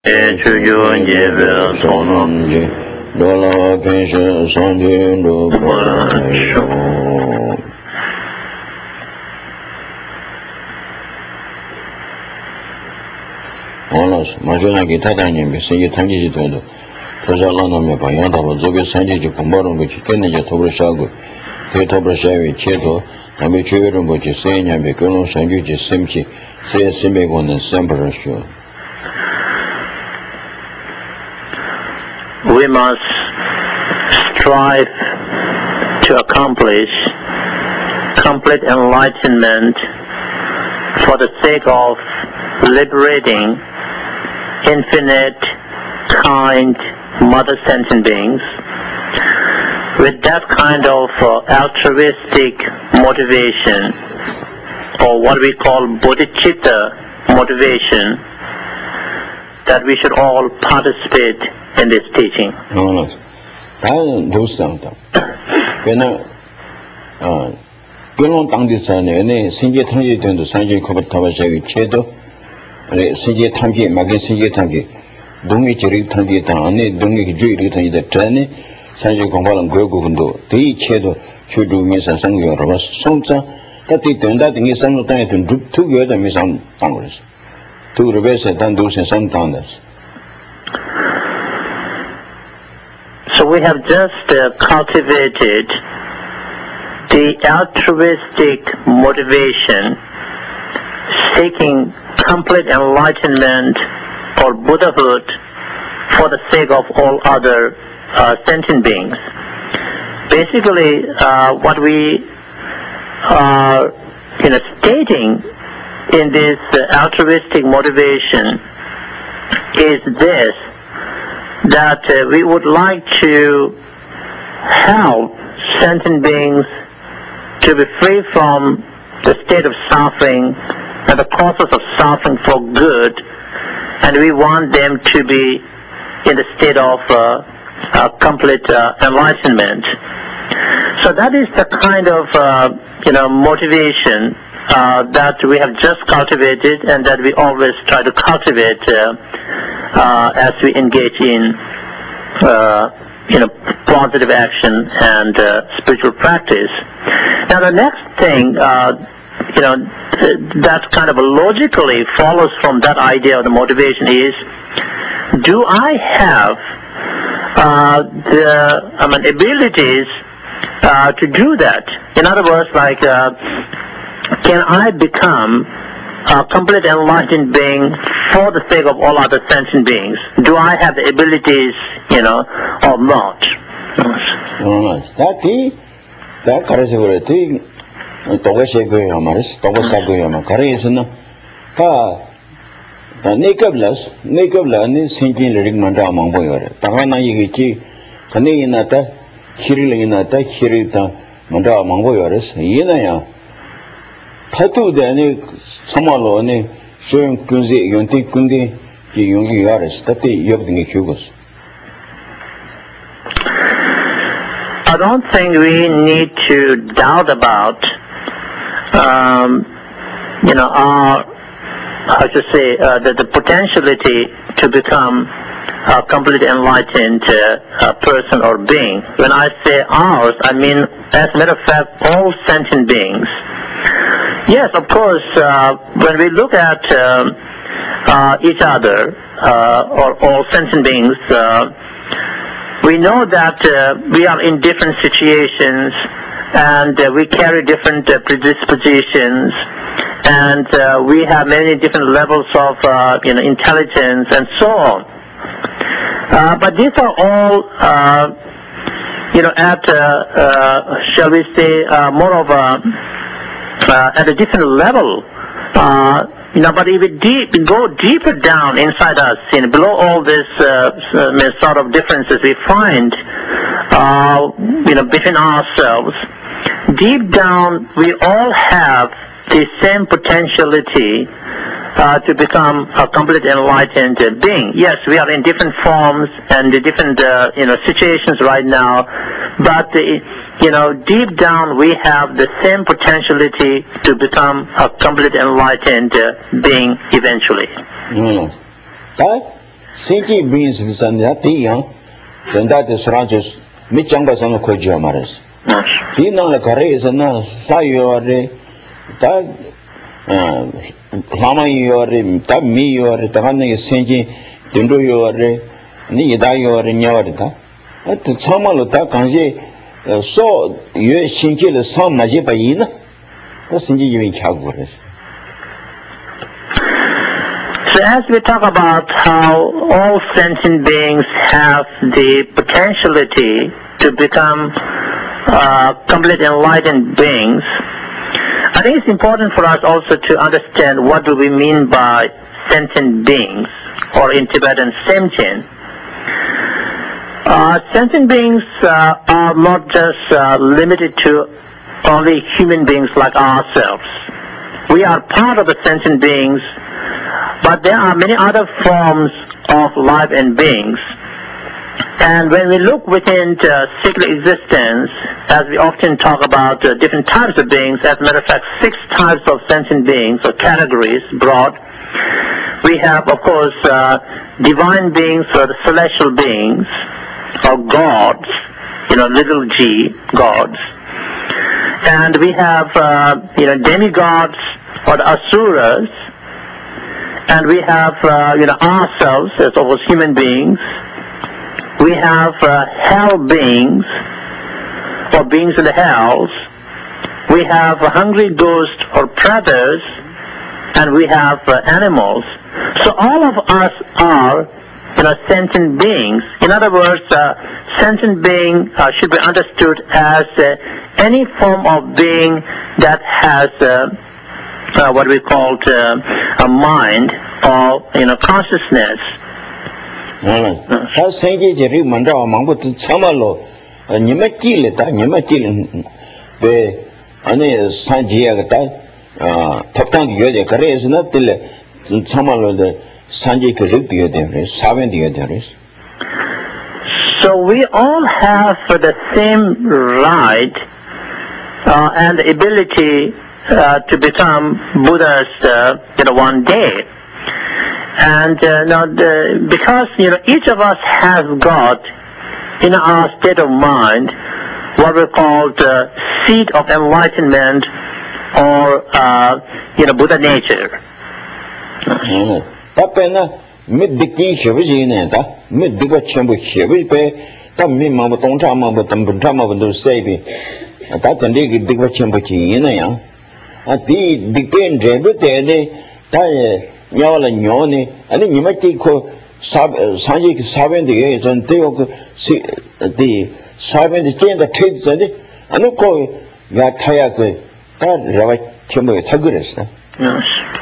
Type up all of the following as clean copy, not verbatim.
주주원제별 소놈지 놀라펜시 선진도 보라요. 원라스 마지막에 타다님이 세계 탐지지도도 도자라나며 방향다고 저게 산지지 공부하는 거 지켰는지 토브르샤고 대토브르샤위 체도 남의 주요를 보지 세냐며 그런 산주지 셈치 세심에고는 셈버르쇼. We must strive to accomplish complete enlightenment for the sake of liberating infinite, kind, mother sentient beings. With that kind of altruistic motivation, or what we call bodhicitta motivation, that we should all participate in this teaching. 다른 도시상다. 왜냐, 결론 당대산에 세계 탐지 정도 산지 커버 타바샤기 체도, 세계 탐지 막인 세계 탐지, 동의 지리 탐지 안에 동의 주의리 탐지 전에 산지 공부하는 거고군도 대이 체도 주주면서 상교로 송자 같이 된다 등이 상로 땅에 든 두개다 미상 당거렸어. 두 레벨에서 단도선 상당했어. So we have just cultivated the altruistic motivation, seeking complete enlightenment or Buddhahood for the sake of all other sentient beings. Basically, what we are stating in this altruistic motivation is this, that we would like to help sentient beings to be free from the state of suffering and the causes of suffering for good, and we want them to be in the state of complete enlightenment. So that is the kind of motivation that we have just cultivated, and that we always try to cultivate as we engage in positive action and spiritual practice. Now the next thing that kind of logically follows from that idea of the motivation is, do I have the abilities to do that? In other words, like, can I become a complete enlightened being for the sake of all other sentient beings? Do I have the abilities, or not? That carries a Togashago Maris, Togasago Macarisana. Naked learning, sinking lyric manda among boyer. Tahana Yiki, Kaneinata, Kirilinata, Kirita, Manda among boyers, Yenaya. Tatu Dani, Samalone, showing Kunzi, Yunti Kundi, Yungi Yaris, Tati Yobding Hugos. I don't think we need to doubt about, the potentiality to become a completely enlightened person or being. When I say ours, I mean, as a matter of fact, all sentient beings. Yes, of course, when we look at each other, or all sentient beings, we know that we are in different situations, and we carry different predispositions, and we have many different levels of intelligence and so on. But these are all at shall we say more of at a different level. But if we go deeper down inside us, below all this sort of differences we find, between ourselves, deep down we all have the same potentiality to become a complete enlightened being. Yes, we are in different forms and different situations right now, but deep down we have the same potentiality to become a complete enlightened being eventually. sentient beings is an young, then that is Ranches, Michambas on the Kojamaras. Tina la Caresa, Sayore, Lama Yore, Tami Yore, Tahani is sentient, Dundu Yore, Nida Yore, Nyavarita. At the Samalota Kanji, so you shinki the Sam Majipaina, that's in you Chagores. So as we talk about how all sentient beings have the potentiality to become complete enlightened beings, I think it's important for us also to understand what do we mean by sentient beings, or in Tibetan sentient. Sentient beings are not just limited to only human beings like ourselves. We are part of the sentient beings, but there are many other forms of life and beings. And when we look within secular existence, as we often talk about different types of beings, as a matter of fact, 6 types of sentient beings or categories, broad. We have, of course, divine beings or the celestial beings, or gods, little g, gods. And we have, demigods or the asuras. And we have, ourselves as almost human beings. We have hell beings, or beings in the hells. We have hungry ghosts or predators, and we have animals. So all of us are, sentient beings. In other words, sentient being should be understood as any form of being that has what we call a mind or consciousness. How Sanji Jerry Mandra Mambo to Chamalo, and you might kill it, the Sanji Taptan Yoda Kare is not till Chamalo the Sanji Kiripio there is, 70 there is. So we all have the same right and ability to become Buddhas, one day. And because each of us has got in our state of mind what we call the seed of enlightenment, or Buddha nature. Mid the king Shavizina, mid the Chambu Shavipe, Tammy Mamma Tonchama, Tambutama with those saving. That can dig it, Chambuchi in a young. At the decaying Jabute, Yal and Yoni, and then you might take Sanjik 70 years and they see the 70 chain that takes and I call Yatayaka, that Ravak Chambu Tagris. Yes.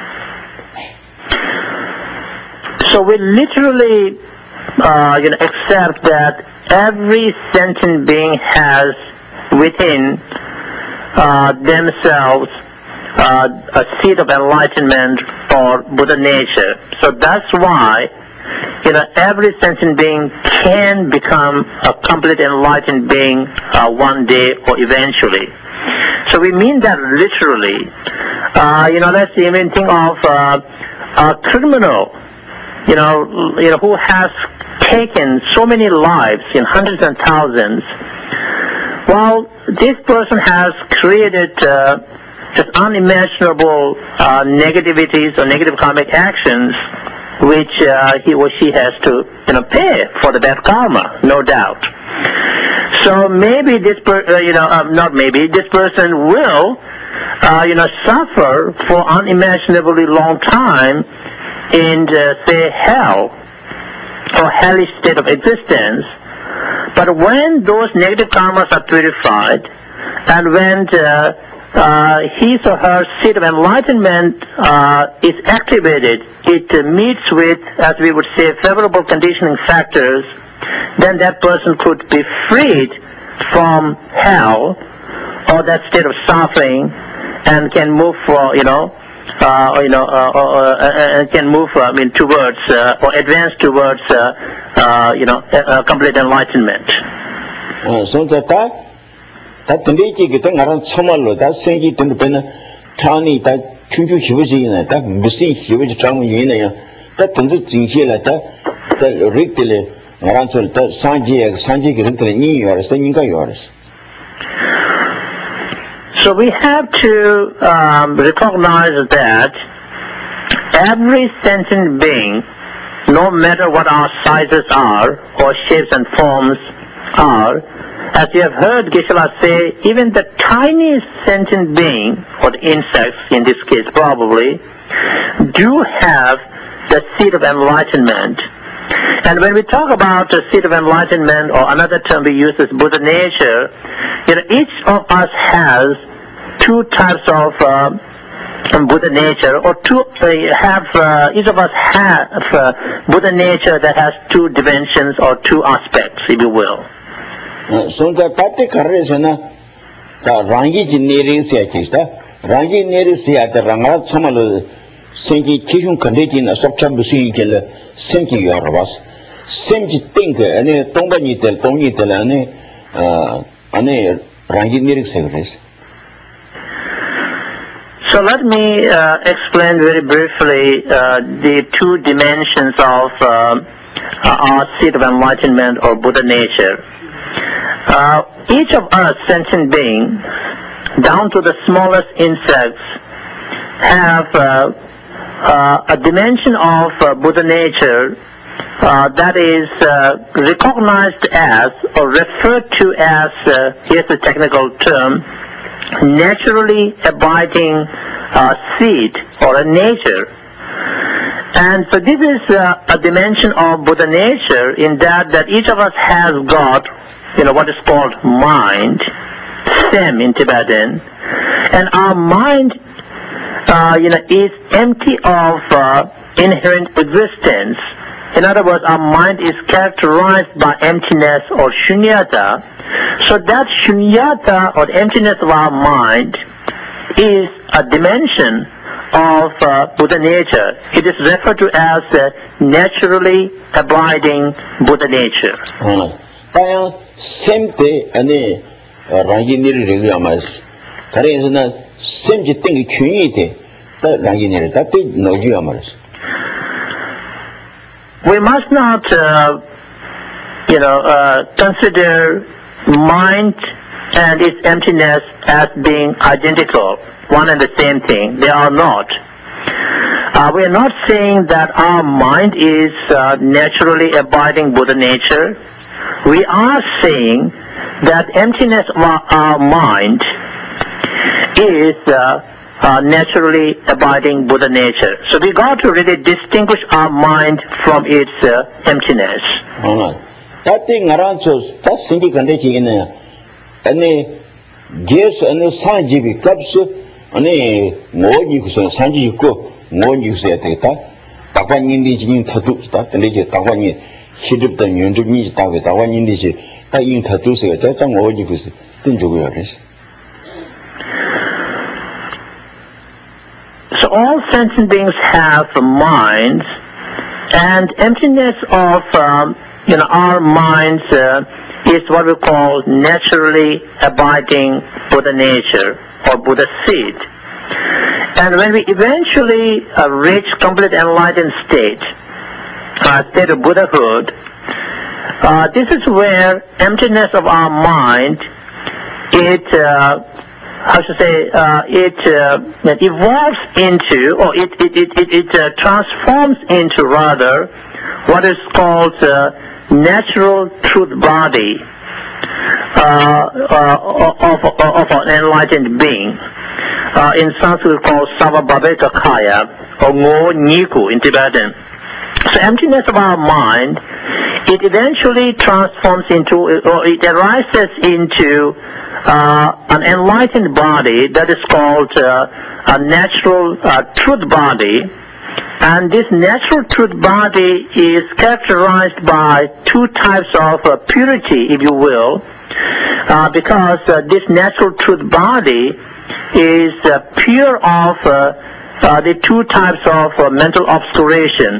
So we literally, accept that every sentient being has within themselves a seed of enlightenment or Buddha nature. So that's why, every sentient being can become a complete enlightened being one day or eventually. So we mean that literally. Let's even think of a criminal, who has taken so many lives in hundreds and thousands. Well, this person has created just unimaginable negativities or negative karmic actions, which he or she has to, pay for the bad karma, no doubt. So maybe this this person will, suffer for unimaginably long time in, say, hell or hellish state of existence. But when those negative karmas are purified, and when his or her seed of enlightenment is activated, it meets with, as we would say, favorable conditioning factors, then that person could be freed from hell or that state of suffering, and can move for, can move, towards or advance towards, complete enlightenment. So that can be taken around Somalo, that Sanji to the Tani, that Chuchu Hivizina, that Bussin Hivij Chang Yina, 다 던져 진실라 다 릭들레 나란솔 다 산지에 릭들레 니 요르스 니가 요르스. So we have to recognize that every sentient being, no matter what our sizes are or shapes and forms are, as you have heard Geshe-la say, even the tiniest sentient being, or the insects in this case probably, do have the seed of enlightenment. And when we talk about the seed of enlightenment, or another term we use is Buddha nature, each of us has two types of Buddha nature, or each of us have Buddha nature that has two dimensions or two aspects, if you will. So the Patti Karesana, the Rangi Nerisia Kista, Rangi Nerisia, the Rangat Samalu, Senki Kishun Kanditin, a Sokchabusi, Senki Yorvas, Senki Think, and a Tombanitel, Tonitel, and a Rangi Nerisia. So let me explain very briefly the two dimensions of our seed of enlightenment or Buddha nature. Each of us sentient beings, down to the smallest insects, have a dimension of Buddha nature that is recognized as or referred to as, here's the technical term, naturally abiding seed or a nature. And so this is a dimension of Buddha nature in that each of us has got what is called mind, sem in Tibetan, and our mind is empty of inherent existence. In other words, our mind is characterized by emptiness or shunyata. So that shunyata or emptiness of our mind is a dimension of Buddha nature. It is referred to as naturally abiding Buddha nature. Same day, and Rangi Niri, Karezana, same thing, Kunite, that Rangi Niri, that did no Giamars. We must not, consider mind and its emptiness as being identical, one and the same thing. They are not. We are not saying that our mind is naturally abiding Buddha nature. We are saying that emptiness of our mind is naturally abiding Buddha nature. So we got to really distinguish our mind from its emptiness. That thing around us, that's thinking condition in any yes and Sanji clubs, and more you say Sanji go, more you say Takan Indian tattoos, that the legend Takan, she did the new to me, Takan Indian, I in tattoos, that's some more you say, didn't you? So all sentient beings have minds, and emptiness of our minds is what we call naturally abiding Buddha nature or Buddha seed. And when we eventually reach complete enlightened state of Buddhahood, this is where emptiness of our mind, it evolves into, or it transforms into rather what is called natural truth body of an enlightened being. In Sanskrit called Savabhaveka Kaya or Ngo Niku in Tibetan. So emptiness of our mind, it eventually transforms into, or it arises into an enlightened body that is called a natural truth body. And this natural truth body is characterized by two types of purity, if you will, because this natural truth body is pure of the two types of mental obscuration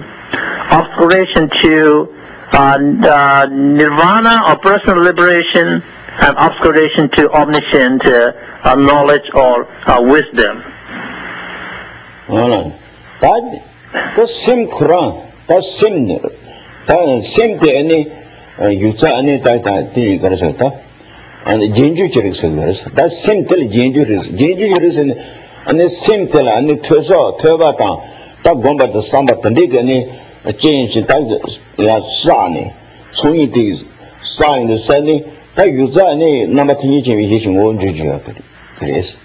to nirvana or personal liberation, and obscuration to omniscient knowledge or wisdom. That the same Quran, 다 심, 다 심대 안에 유자 안에 다 그래서 다 아니 진주적이서 그래서 다 심들 진주적이서 안에 심들 안에 터봐다 다 공부도 삼바도 네가니 진신 다야 사네 총이디 사인의 산이 다 유자 안에 남아트니 재미 해신 원주주야 그래서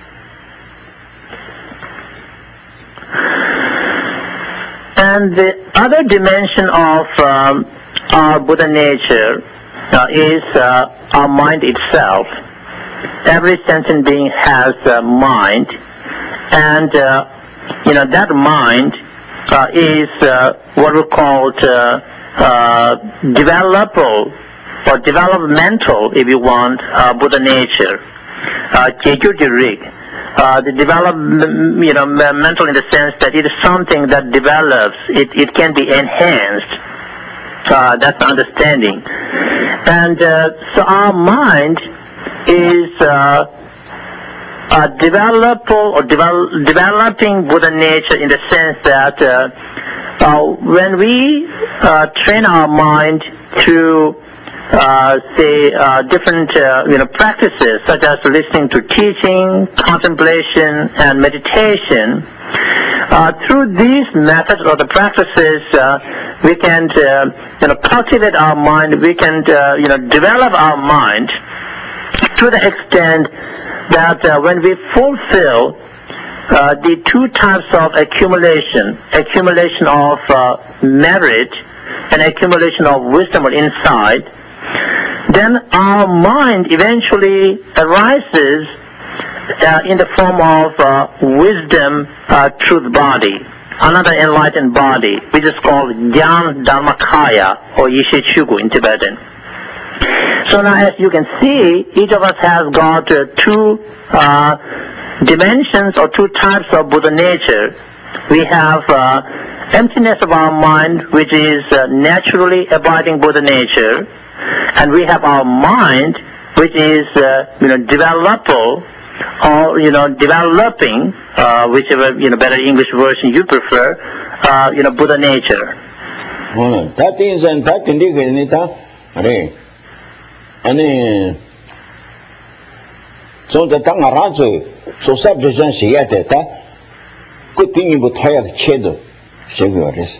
And the other dimension of our Buddha nature is our mind itself. Every sentient being has a mind, and that mind is what we call developmental, if you want, Buddha nature. The developmental in the sense that it is something that develops, it can be enhanced. That's the understanding. And so our mind is developing Buddha nature in the sense that when we train our mind through different practices such as listening to teaching, contemplation, and meditation. Through these methods or the practices, we can cultivate our mind. We can develop our mind to the extent that when we fulfill the two types of accumulation of merit and accumulation of wisdom or insight, then our mind eventually arises in the form of wisdom truth body, another enlightened body, which is called Gyan Dharmakaya or Yishe Chugu in Tibetan. So now as you can see, each of us has got two dimensions or two types of Buddha nature. We have emptiness of our mind, which is naturally abiding Buddha nature, and we have our mind, which is developable or developing, whichever better English version you prefer, Buddha nature. That is and that indicates that 아니 좀더 당하라서 소사부전 시야 됐다. 그 등이부 타야 체도 세거리스.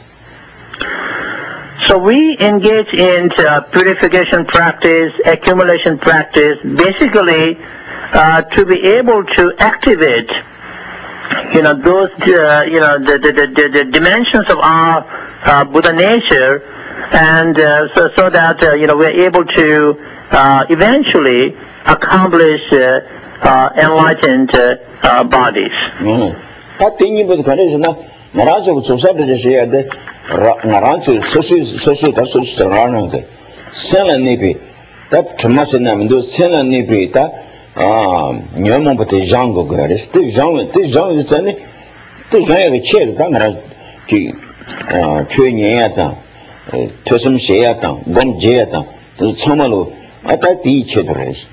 So we engage in purification practice, accumulation practice, basically to be able to activate, those, the dimensions of our Buddha nature, and so that we're able to eventually accomplish enlightened bodies. 다 등이부 그래서 나라서 소사부전 시야 돼. 나란스 소시 다 소시라는데 세나니비 다 주마스나면도 세나니비다 녀몽부터 장고 그래서 장 있잖니 또 장에 체다 나라 지 최년야다 퇴심시야다 몸제야다 참말로 아까 뒤체더래서.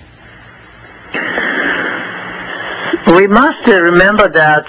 We must remember that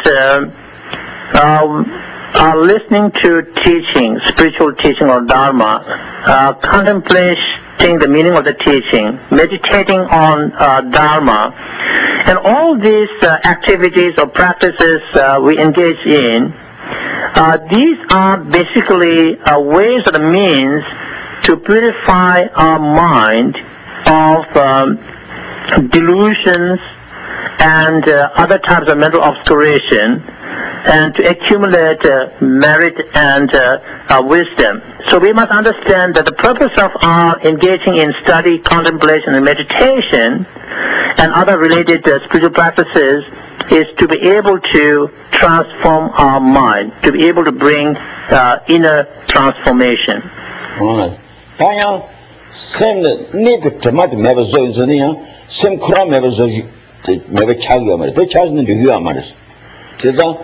listening to teaching, spiritual teaching or Dharma, contemplating the meaning of the teaching, meditating on Dharma, and all these activities or practices we engage in, these are basically ways or the means to purify our mind of delusions and other types of mental obscuration, and to accumulate merit and wisdom. So we must understand that the purpose of our engaging in study, contemplation, and meditation, and other related spiritual practices is to be able to transform our mind, to be able to bring inner transformation. 다양 샘 네드 저마도 매버 조인스니야 샘 크라 매버 조 매버 차기가 말이야. 그 차는 비교가 말이야. 그래서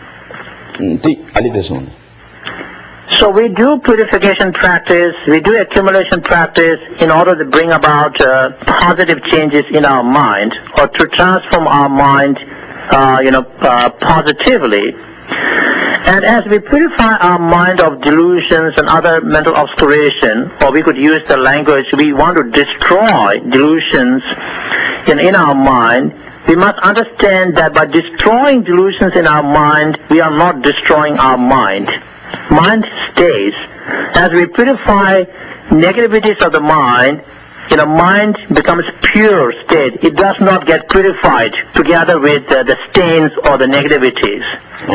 So we do purification practice, we do accumulation practice in order to bring about positive changes in our mind, or to transform our mind, positively. And as we purify our mind of delusions and other mental obscuration, or we could use the language, we want to destroy delusions in our mind, we must understand that by destroying delusions in our mind, we are not destroying our mind. Mind stays. As we purify negativities of the mind becomes pure state. It does not get purified together with the stains or the negativities.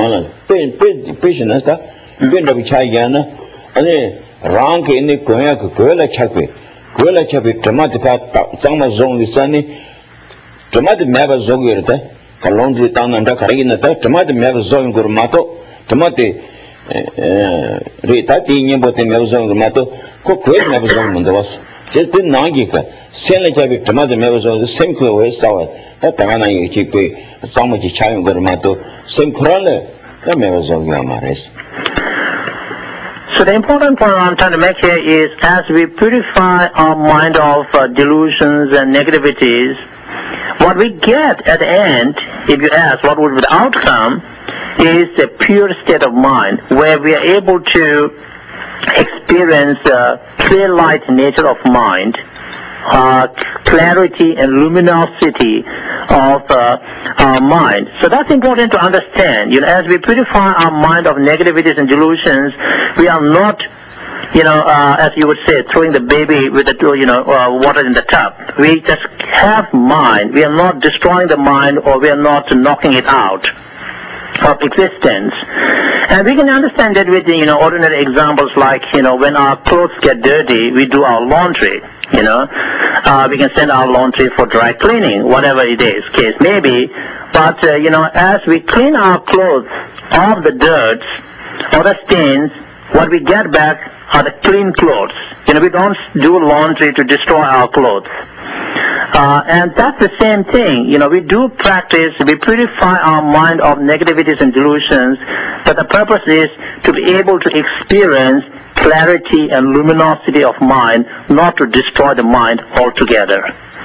Just the Nangika, Seneca, Tomato Mevzo, the same way sour, that Tangana Chipe, some of the China Gormato, same Corona, the Mevzo Yamares. So the important point I'm trying to make here is as we purify our mind of delusions and negativities, what we get at the end, if you ask what would be the outcome, is a pure state of mind where we are able to experience the clear light nature of mind, clarity and luminosity of our mind. So that's important to understand. As we purify our mind of negativities and delusions, we are not, as you would say, throwing the baby with the, water in the tub. We just have mind. We are not destroying the mind, or we are not knocking it out of existence. And we can understand that with ordinary examples like when our clothes get dirty, we do our laundry. We can send our laundry for dry cleaning, whatever it is, case may be. But as we clean our clothes of the dirt or the stains, what we get back are the clean clothes. We don't do laundry to destroy our clothes. And that's the same thing. We do practice, we purify our mind of negativities and delusions, but the purpose is to be able to experience clarity and luminosity of mind, not to destroy the mind altogether.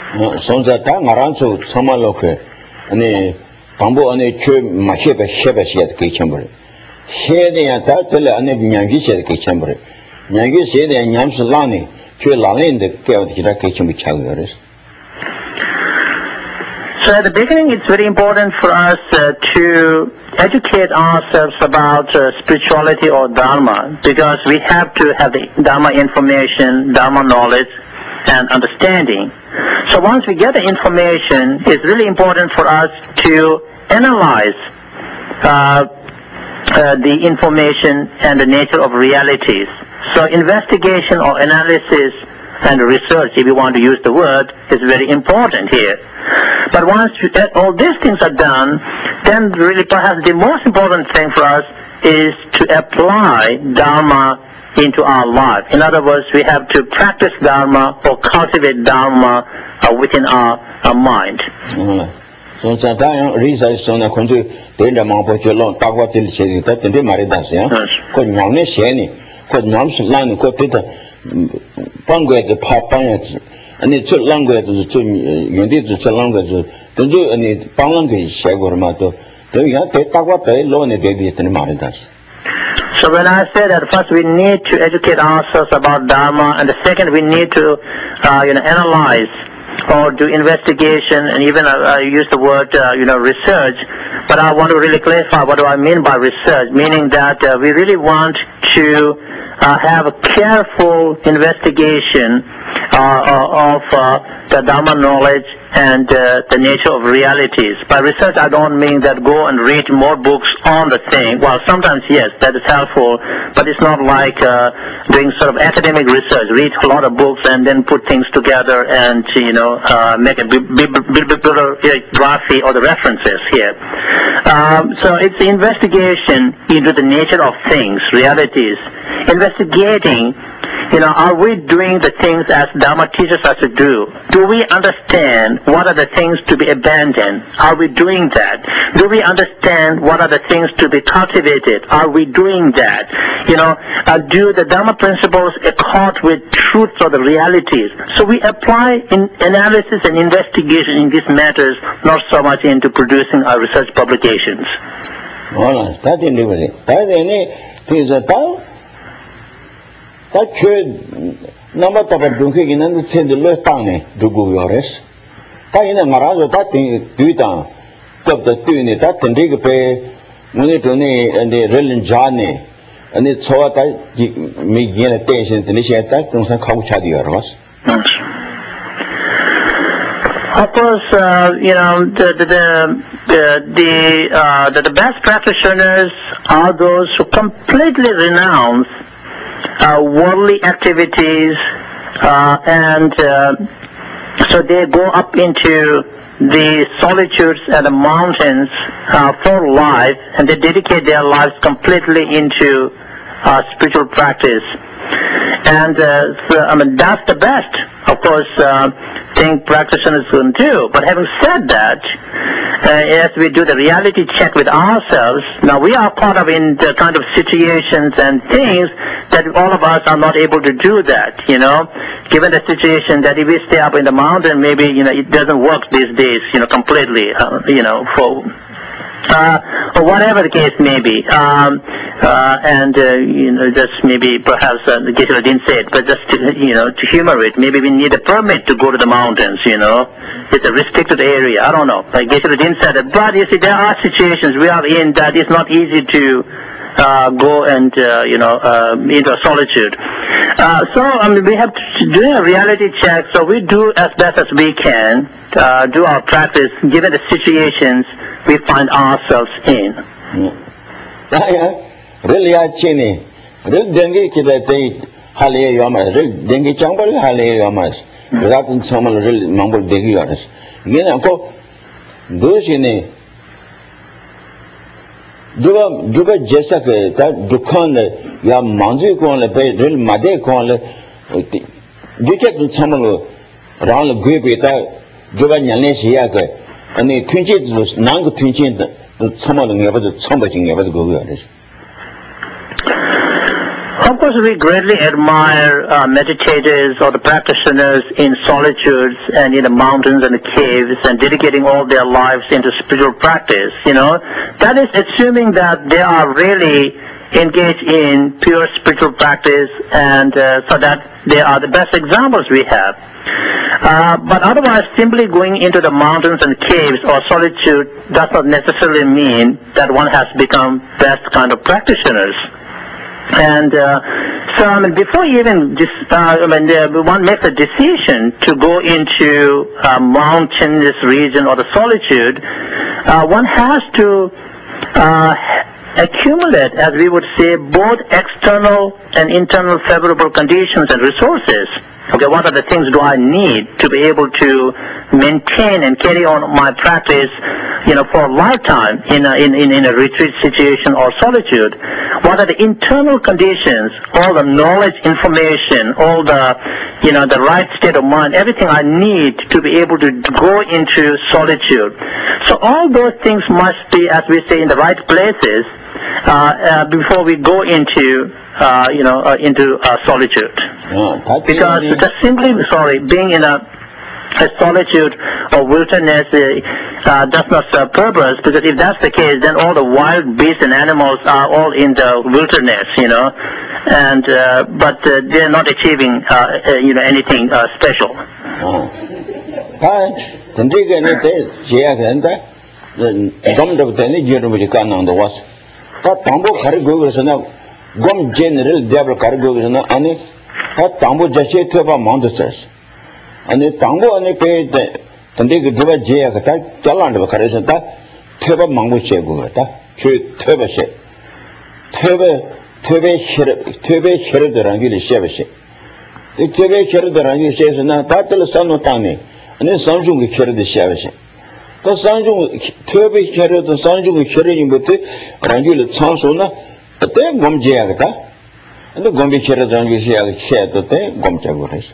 So at the beginning, it's very important for us to educate ourselves about spirituality or Dharma, because we have to have the Dharma information, Dharma knowledge, and understanding. So once we get the information, it's really important for us to analyze the information and the nature of realities. So investigation or analysis and research, if you want to use the word, is very important here. But once all these things are done, then really perhaps the most important thing for us is to apply Dharma into our life. In other words, we have to practice Dharma or cultivate Dharma within our mind. So research on the Mambo Chelon, Tawa Til Sedi, that the Maridas, could Namne Sheni, could Nams Lan, could Peter Panga the Papayats, and it's so longer to the two, you did so longer to do any Pangangi Shagormato. Do you have to talk what they loan a baby in the Maridas? So when I say that first we need to educate ourselves about Dharma, and the second we need to analyze or do investigation, and even I use the word research, but I want to really clarify what do I mean by research, meaning that we really want to have a careful investigation of the Dharma knowledge and the nature of realities. By research, I don't mean that go and read more books on the thing. Well, sometimes, yes, that is helpful, but it's not like doing sort of academic research, read a lot of books and then put things together and, make a bibliography or the references here. So it's the investigation into the nature of things, realities, investigating, are we doing the things as Dharma teaches us to do? Do we understand what are the things to be abandoned? Are we doing that? Do we understand what are the things to be cultivated? Are we doing that? Do the Dharma principles accord with truths or the realities? So we apply analysis and investigation in these matters, not so much into producing our research publications. Voilà, that in the that any things that could number of drinking in and send the left tongue to go yours. That in a marazo, that thing, do it down. Top the two in it, that and dig pay money to and the real journey. And it's so that me gain attention to initiate that, don't say how chad yours. Of course, the best practitioners are those who completely renounce worldly activities, and so they go up into the solitudes and the mountains for life, and they dedicate their lives completely into spiritual practice. And that's the best, of course, thing practitioners can do. But having said that, as we do the reality check with ourselves, now we are caught up in the kind of situations and things that all of us are not able to do that, given the situation that if we stay up in the mountain, maybe, it doesn't work these days, completely, or whatever the case may be. Just maybe perhaps Geshe-la didn't say it, but just to humor it, maybe we need a permit to go to the mountains. It's a restricted area. I don't know. Like Geshe-la didn't say that, but you see, there are situations we are in that it's not easy to go and into a solitude. We have to do a reality check. So we do as best as we can do our practice given the situations we find ourselves in. Really, I chini. Real dengue kida they hale yamas. Real dengue chambal hale yamas. Without some real mumble dengue yamas. Again, uncle, those in a Juba Jessica, that Dukan, ya Manzi con le bay, real Made con le. You get some around the Guibita, Juba Yanesia, and the twinches was non twinching that someone never somebody never go there. Of course, we greatly admire meditators or the practitioners in solitudes and in the mountains and the caves and dedicating all their lives into spiritual practice. That is assuming that they are really engaged in pure spiritual practice, and so that they are the best examples we have. But otherwise, simply going into the mountains and caves or solitude does not necessarily mean that one has become best kind of practitioners. And before even one makes a decision to go into a mountainous region or the solitude, one has to accumulate, as we would say, both external and internal favorable conditions and resources. Okay, what are the things do I need to be able to maintain and carry on my practice, for a lifetime in a retreat situation or solitude? What are the internal conditions, all the knowledge, information, all the, the right state of mind, everything I need to be able to go into solitude. So all those things must be, as we say, in the right places before we go into solitude. Because just simply, being in a solitude or wilderness does not serve purpose, because if that's the case, then all the wild beasts and animals are all in the wilderness, and but they're not achieving anything special. Gom general devil cargo is not any Tambo Jashi to a mountains. And the Tambo and the pay and they could do a jay at that Jalan of Karisata, Teva Mango Chegurata, Teva Shep. Teve Sherry the Rangil Shevish. The Teve Sherry the Rangil says, and now Tatal Sanotani, and then Sanjung carry the Shevish. The Sanjung Teve Sherry the Sanjung Sherry with Rangil Sansona. Then Gom Jagata, and the Gombi Sheradan shared the thing, Gom Jaguars.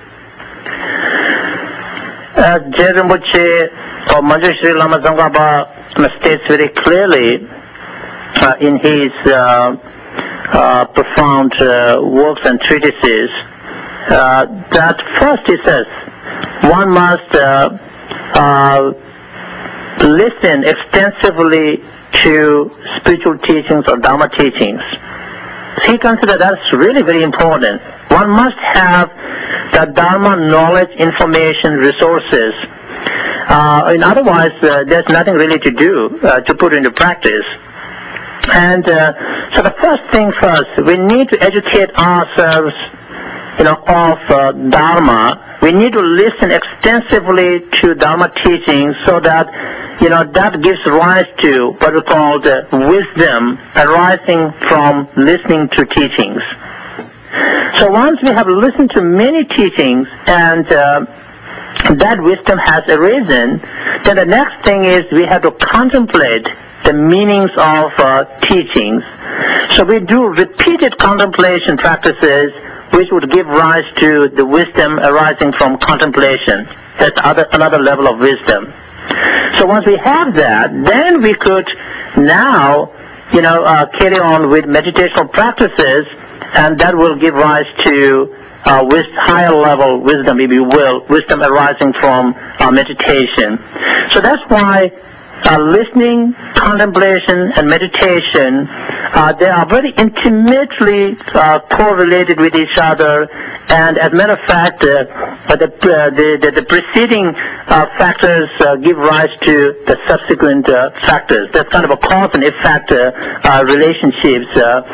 Jerimbuchi or Manjushri Lama Zangaba states very clearly in his profound works and treatises that first he says one must listen extensively to spiritual teachings or Dharma teachings. He considered that's really very important. One must have the Dharma knowledge, information, resources. Otherwise, there's nothing really to do to put into practice. And so the first thing first, we need to educate ourselves, of Dharma. We need to listen extensively to Dharma teachings so that, that gives rise to what we call the wisdom arising from listening to teachings. So once we have listened to many teachings and that wisdom has arisen, then the next thing is we have to contemplate the meanings of teachings. So we do repeated contemplation practices which would give rise to the wisdom arising from contemplation. That's another level of wisdom. So once we have that, then we could now, carry on with meditational practices, and that will give rise to higher level wisdom, if you will, wisdom arising from meditation. So that's why listening, contemplation, and meditation, they are very intimately correlated with each other. And as a matter of fact, the preceding factors give rise to the subsequent factors. That's kind of a cause and effect relationships,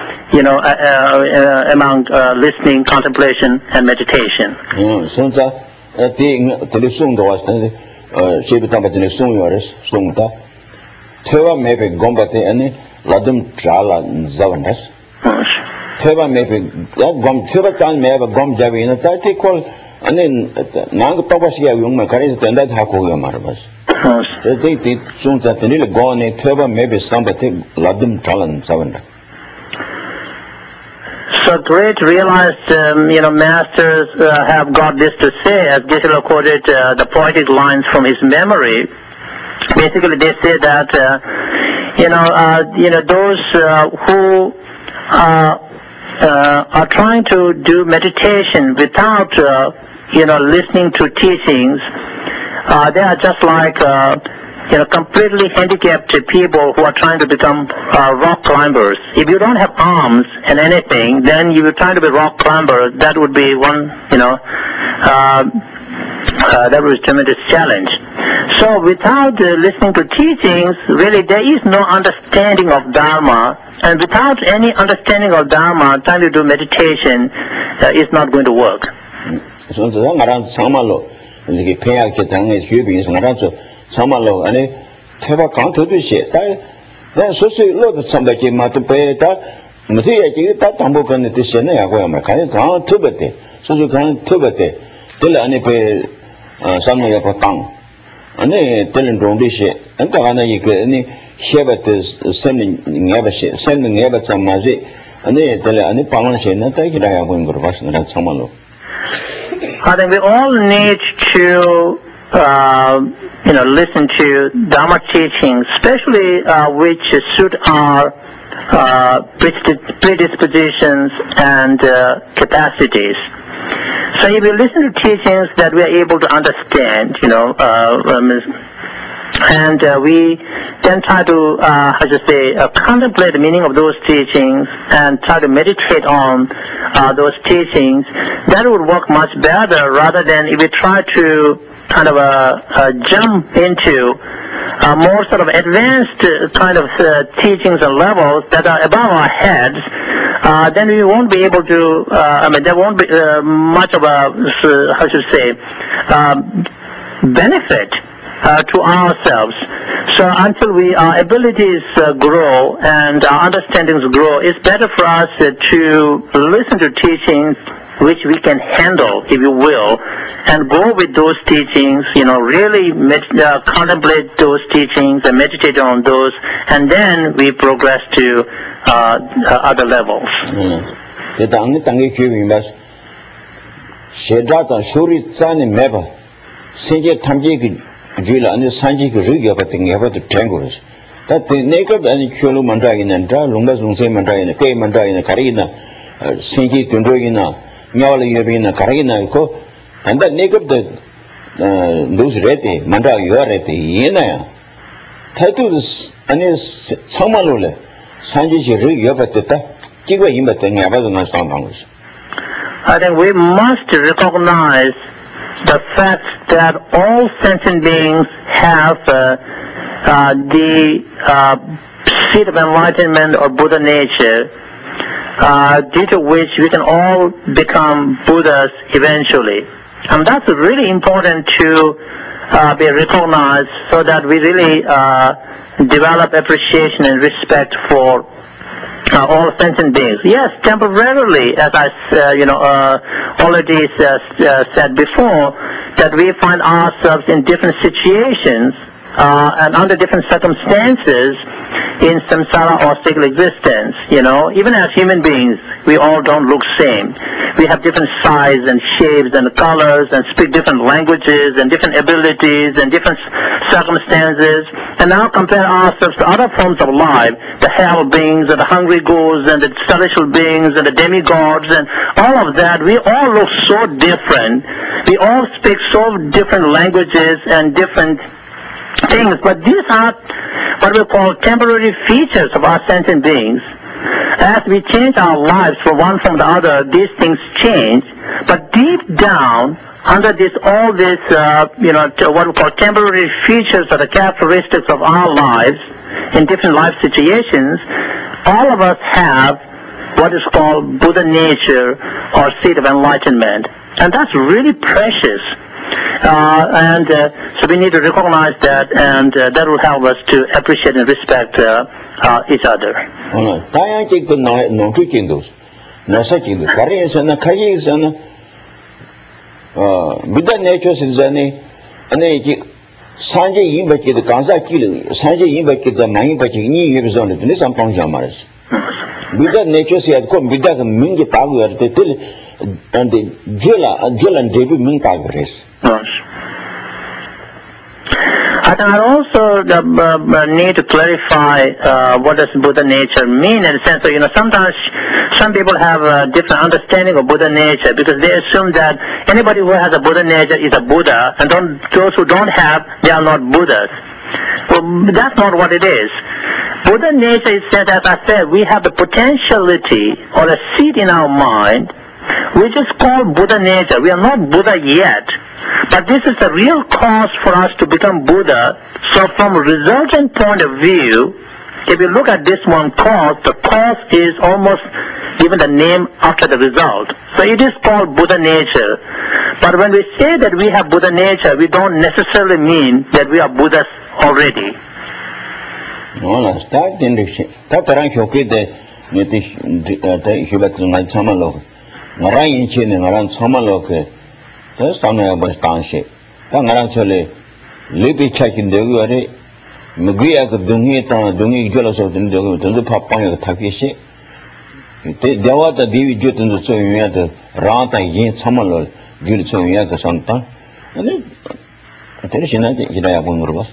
among listening, contemplation, and meditation. Teva maybe gombate any ladum jala zavandas. Teva maybe gom teva chan maybe gom javi in a title called and then Nang Papasia young Macaris and that Haku Marvas. They did soon that the little gone a teva maybe somebody ladum jalan zavanda. So great realized, masters have got this to say, as Geshe-la quoted the poetic lines from his memory. Basically, they say that, those who are trying to do meditation without, listening to teachings, they are just like, completely handicapped people who are trying to become rock climbers. If you don't have arms and anything, then you are trying to be rock climber. That would be one, that was a tremendous challenge. So without listening to teachings, really there is no understanding of Dharma, and without any understanding of Dharma, trying to do meditation is not going to work. So samalo, the pay is giving samalo, and Teva can't do shit. Then so say look at somebody might pay that Matia that Tambook and the Sene, where my kind of tubete, so you can't tubete, till any pay some of your tongue. And then telling wrong this shit, and you get any habit is sending ever some mazi, and then tell any balance and take it. I am going to rush and that's some. I think we all need to, listen to Dharma teachings, especially which suit our predispositions and capacities. So if you listen to teachings that we are able to understand, and we then try to, contemplate the meaning of those teachings and try to meditate on those teachings, that would work much better rather than if we try to kind of jump into more sort of advanced kind of teachings and levels that are above our heads. Then we won't be able to, there won't be much of a, benefit to ourselves. So until our abilities grow and our understandings grow, it's better for us to listen to teachings which we can handle, if you will, and go with those teachings, really contemplate those teachings and meditate on those, and then we progress to other levels. That the naked and Kulu Mandragin and Lungas Unse Mandragin, Kay Mandragin, Karina, Sinki Tundrogina, Nyala Yabina, Karina, and that naked those rete, Mandra, you are rete, Yena. Title is 아니 정말로래 산지시를 여봤다 기가 임었다 내가도 상당한 거지. I think we must recognize the fact that all sentient beings have the seed of enlightenment or Buddha nature, due to which we can all become Buddhas eventually. And that's really important to be recognized so that we really develop appreciation and respect for all sentient beings. Yes, temporarily, as I already said before, that we find ourselves in different situations and under different circumstances in samsara or single existence. Even as human beings, we all don't look same. We have different sizes and shapes and colors and speak different languages and different abilities and different circumstances. And now compare ourselves to other forms of life, the hell beings and the hungry ghosts and the celestial beings and the demigods and all of that. We all look so different. We all speak so different languages and different things, but these are what we call temporary features of our sentient beings. As we change our lives from one from the other, these things change, but deep down, under all this, what we call temporary features or the characteristics of our lives in different life situations, all of us have what is called Buddha nature or seed of enlightenment, and that's really precious. So we need to recognize that, and that will help us to appreciate and respect each other. Buddha nature is Sanje Yimbaki, the Kansa killing, Sanje Yimbaki, the Mayimbachi, Ni Yuzon, the Nissan Pongamaras. Buddha nature said, come Buddha, the Mingi Pagu, the Till, and the Jula and David Mingagres. I also need to clarify what does Buddha nature mean, in the sense that, sometimes some people have a different understanding of Buddha nature because they assume that anybody who has a Buddha nature is a Buddha, and those who don't have, they are not Buddhas. Well, that's not what it is. Buddha nature is said, as I said, we have the potentiality or a seed in our mind, which is called Buddha nature. We are not Buddha yet, but this is a real cause for us to become Buddha. So from a resultant point of view, if you look at this one cause, the cause is almost given the name after the result. So it is called Buddha nature. But when we say that we have Buddha nature, we don't necessarily mean that we are Buddhas already. Ngaran chene ngaran samaloke ta samaya bas tanshe ta ngaran chole lepi chakin de gore mugya ko dungi ta dungi jola so den de go den pa pa ya ta kishi te dewa ta devi jotun so ya de ra ta yin samalo jul so ya ka santa ane ate shina de ida ya bon robas.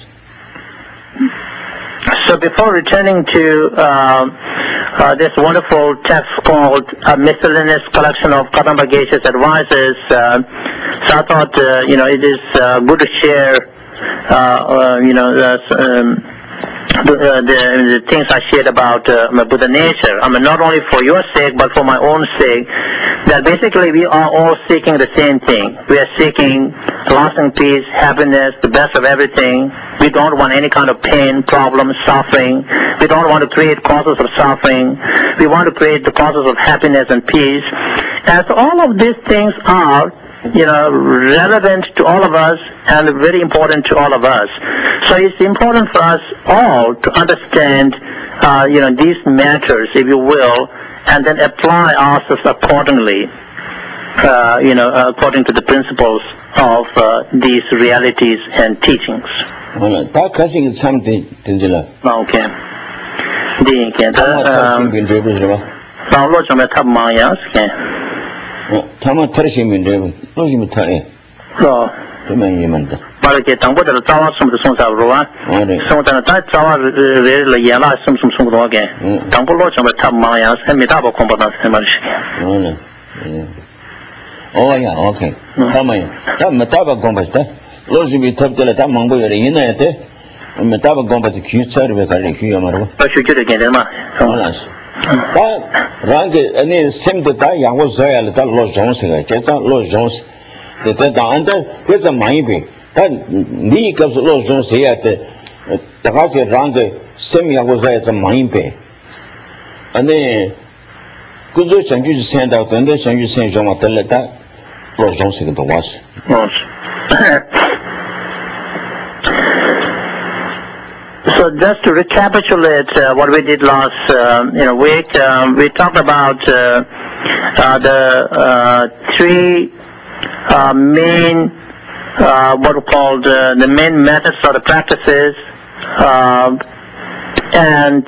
So before returning to this wonderful text called Miscellaneous Collection of Kadamba Geshe's Advices, so I thought, it is good to share, the things I shared about my Buddha nature. I mean, not only for your sake, but for my own sake, that basically we are all seeking the same thing. We are seeking lasting peace, happiness, the best of everything. We don't want any kind of pain, problem, suffering. We don't want to create causes of suffering. We want to create the causes of happiness and peace. And so all of these things are, relevant to all of us and very important to all of us. So it's important for us all to understand, these matters, if you will, and then apply ourselves accordingly, according to the principles of these realities and teachings. Okay. Tama tarshimi rebu, lojimi tae. Tumayimanda. Barake tangbo de tawa sum de song sa roa. Song ta ta tawa re le ya la sum do ge. Tangbo lo chama ta ma ya, se mi ta ba kompa na se ma shi. Oh yeah, okay. Tama ya. Ta ma ta ba kompa sta. Lojimi tab de la ta mangbo yore ina ya te. metaba gomba the future with a humor. But you do it again, Rank any sim the die was there at Los Jones, Los Jones, the under there's a mind. Then Lee comes Los Jones here at the house around the sim was there as a mind pay. And then good send you send out and then send you send Jean Matel Los Jones in the was. So just to recapitulate what we did last week, we talked about the three main what we called the main methods or the practices, and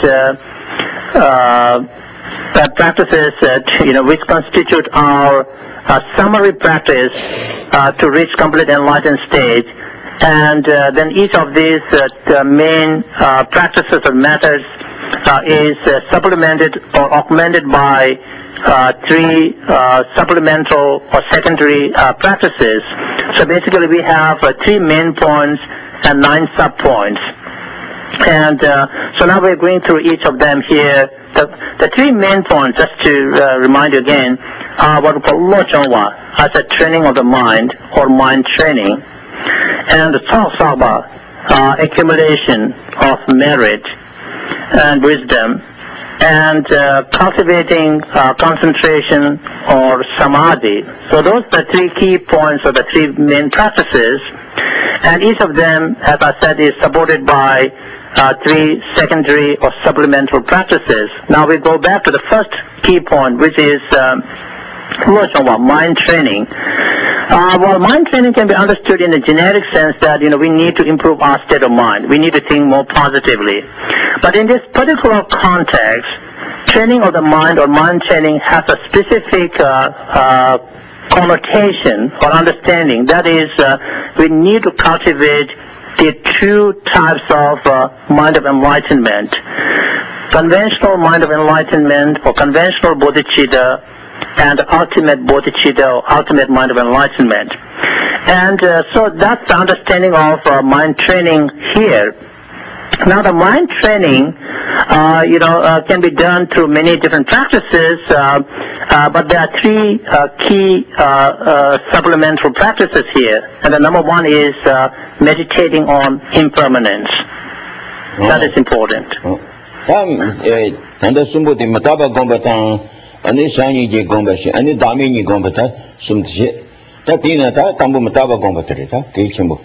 practices that which constitute our summary practice to reach complete enlightened state. And then each of these main practices or methods is supplemented or augmented by three supplemental or secondary practices. So basically we have 3 main points and 9 sub-points. And so now we're going through each of them here. The 3 main points, just to remind you again, are what we call Lo Chongwa, as a training of the mind or mind training. And the Saba, accumulation of merit and wisdom, and cultivating concentration or samadhi. So those are the 3 key points or the 3 main practices, and each of them, as I said, is supported by 3 secondary or supplemental practices. Now we go back to the first key point, which is mind training. Well, mind training can be understood in a generic sense that we need to improve our state of mind. We need to think more positively. But in this particular context, training of the mind or mind training has a specific connotation or understanding. That is, we need to cultivate the 2 types of mind of enlightenment: conventional mind of enlightenment or conventional bodhicitta, and ultimate bodhicitta or ultimate mind of enlightenment. And so that's the understanding of mind training here. Now the mind training, can be done through many different practices, but there are 3 key supplemental practices here. And the number 1 is meditating on impermanence. That is important. Ani shani je gomba shi, ani dami ni gomba ta sumti shi. Ta tina ta tambu mataba gomba tari ta, kei chimbo.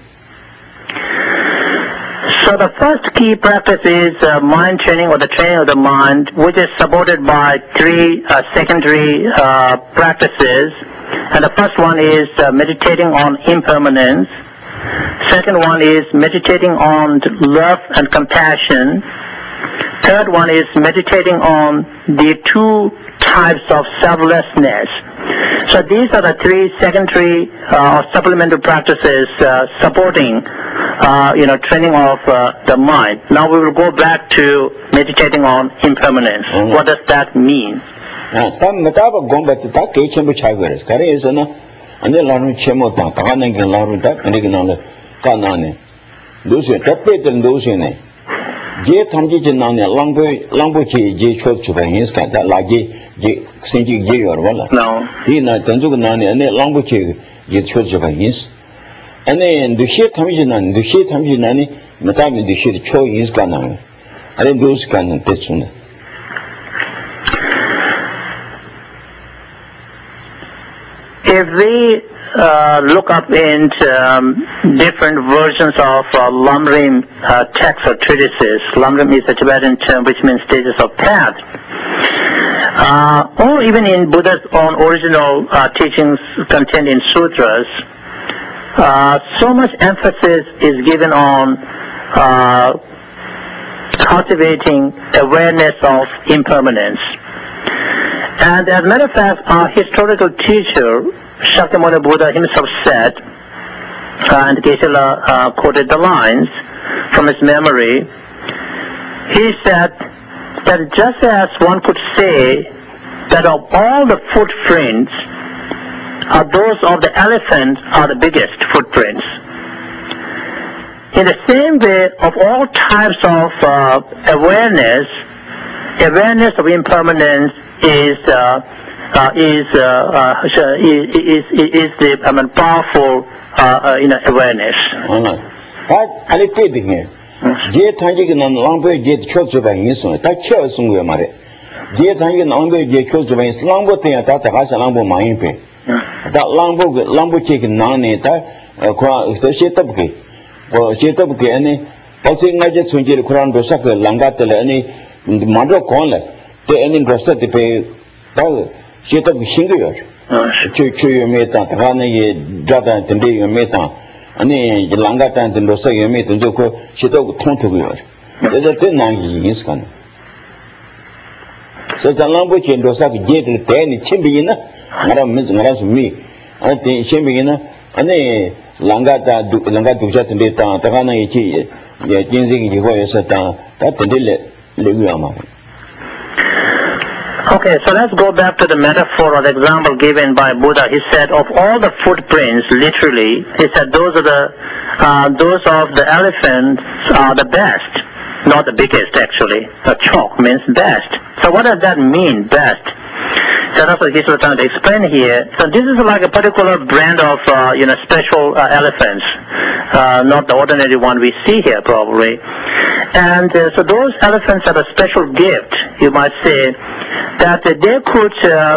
So the first key practice is mind training or the training of the mind, which is supported by 3 secondary practices. And the first one is meditating on impermanence. Second one is meditating on love and compassion. Third one is meditating on the 2 types of selflessness. So these are the 3 secondary or supplemental practices supporting, training of the mind. Now we will go back to meditating on impermanence. What does that mean? Je tamji jinane langbo chi je chok chuba hins ka ta la je senji je yor wala no di na tanzu nane ane langbo chi je chok chuba hins ane dushe tamji nane mata mi dushe chok hins ka na ane dus ka na tetsuna. If we look up in different versions of Lamrim texts or treatises, Lamrim is a Tibetan term which means stages of path, or even in Buddha's own original teachings contained in sutras, so much emphasis is given on cultivating awareness of impermanence. And as a matter of fact, our historical teacher, Shakyamuni Buddha himself said, and Geshe-la quoted the lines from his memory, he said that just as one could say that of all the footprints, those of the elephant are the biggest footprints. in the same way of all types of awareness of impermanence is the powerful awareness. Je tangi ke nan langbo je chot zuba yin so ta kyo sung we mare je tangi langbo je chot zuba yin langbo te ya ta ga sa langbo ma yin pe da langbo che ke nan ne ta ko se she tab ke ko she tab ke ane pa se nga je chung je quran do sak langa te le ane ma do kon le te ane do sa te pe ta she tab sing ge yo chu yo me ta ga ne ye da da te de yo me ta 아니 랑가탄 로서 예미 던져고 시도 통통이요. 그래서 그 난이 인스간. 그래서 랑보 젠도사 게들 때니 침비이나 나라 숨미 아니 침비이나 아니 랑가 두샤던데 다 다가나 이치 예 진생이 이거에서 다 된들 레구야마. Okay, so let's go back to the metaphor or the example given by Buddha. He said, of all the footprints, literally, he said those of the elephants are the best, not the biggest actually. The chalk means best. So what does that mean, best? So that's what he's trying to explain here. So this is like a particular brand of special elephants, not the ordinary one we see here probably. And so those elephants have a special gift, you might say, that they could,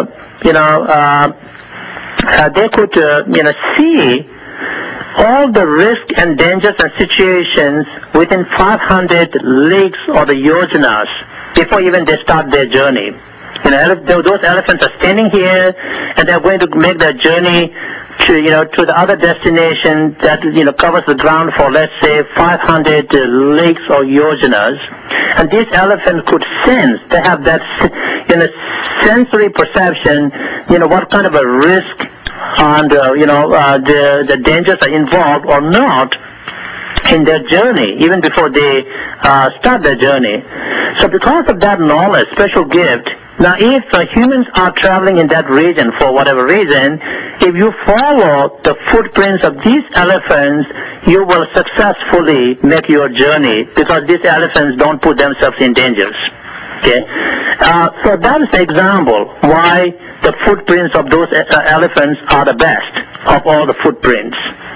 see all the risks and dangers and situations within 500 leagues or the yojanas before even they start their journey. Those elephants are standing here, and they're going to make their journey to the other destination that covers the ground for, let's say, 500 leagues or yojanas. And these elephants could sense. They have that sensory perception. What kind of a risk and the dangers are involved or not in their journey, even before they start their journey. So because of that knowledge, special gift. Now, if humans are traveling in that region for whatever reason, if you follow the footprints of these elephants, you will successfully make your journey because these elephants don't put themselves in dangers. Okay, so that is the example why the footprints of those elephants are the best of all the footprints.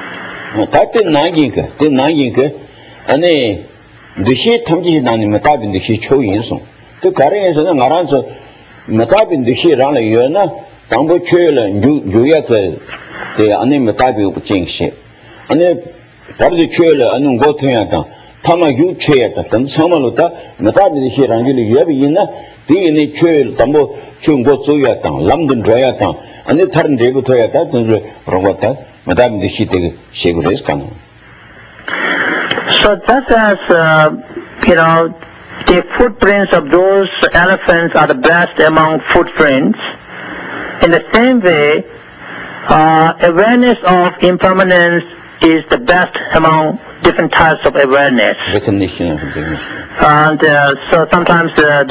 Matabin the she ran a yona, Tambo Chil and Juyaka, the Animatabi Ching ship. And then Tabby Chil and go to Tama you chair, and Samaluta, Matabi the she ran Yabina, the in a chil, Tambo Chungo Suyatan, London Drayatan, and the turn David Toyata and Robota, Madame the she take Shigurescan. So just as, the footprints of those elephants are the best among footprints. In the same way, awareness of impermanence is the best among different types of awareness. Recognition of impermanence. And so sometimes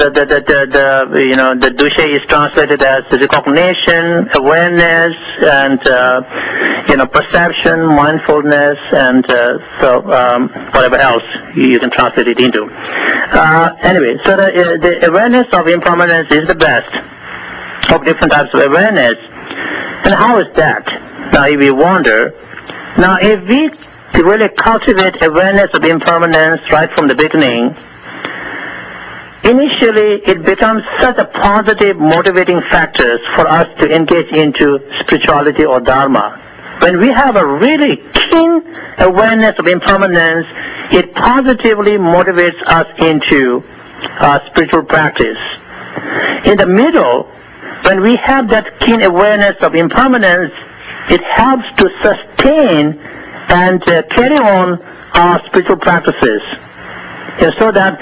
the dusha is translated as recognition, awareness, and perception, mindfulness, and whatever else you can translate it into. Anyway, so the awareness of impermanence is the best of different types of awareness. And how is that? Now, if we wonder, if we really cultivate awareness of impermanence right from the beginning, initially it becomes such a positive motivating factor for us to engage into spirituality or dharma. When we have a really keen awareness of impermanence, it positively motivates us into spiritual practice. In the middle, when we have that keen awareness of impermanence, it helps to sustain and carry on our spiritual practices, so that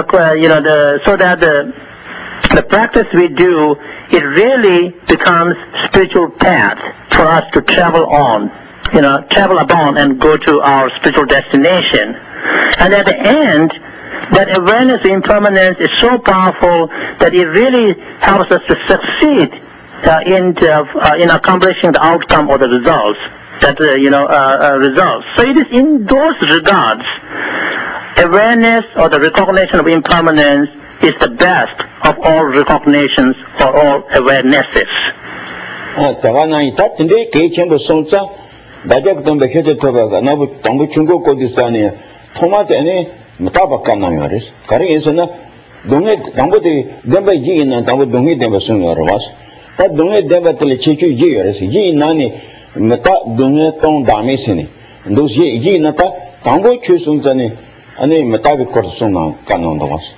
the practice we do, it really becomes spiritual path for us to travel on, travel upon and go to our spiritual destination. And at the end, that awareness of impermanence is so powerful that it really helps us to succeed in accomplishing the outcome or the results. results. So it is in those regards, awareness or the recognition of impermanence is the best of all recognitions or all awarenesses. 다가나이 다튼데 개천부 송자 다작던 베케제 토바가 나부 당부 중국 고디사니 토마테네 무타바까나요레스 가리에서나 동네 당부데 덴바 이기나 당부 동네 덴바 송여러와스 다 동네 덴바틀 체추 이여레스 이나니 무타 동네 똥 다메시니 도시 이나타 당부 추송자니 아니 무타비 코르송나 까나온다와스.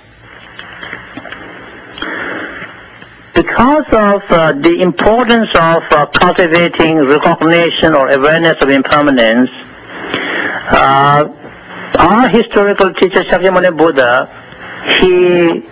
Because of the importance of cultivating recognition or awareness of impermanence, our historical teacher Shakyamuni Buddha, he,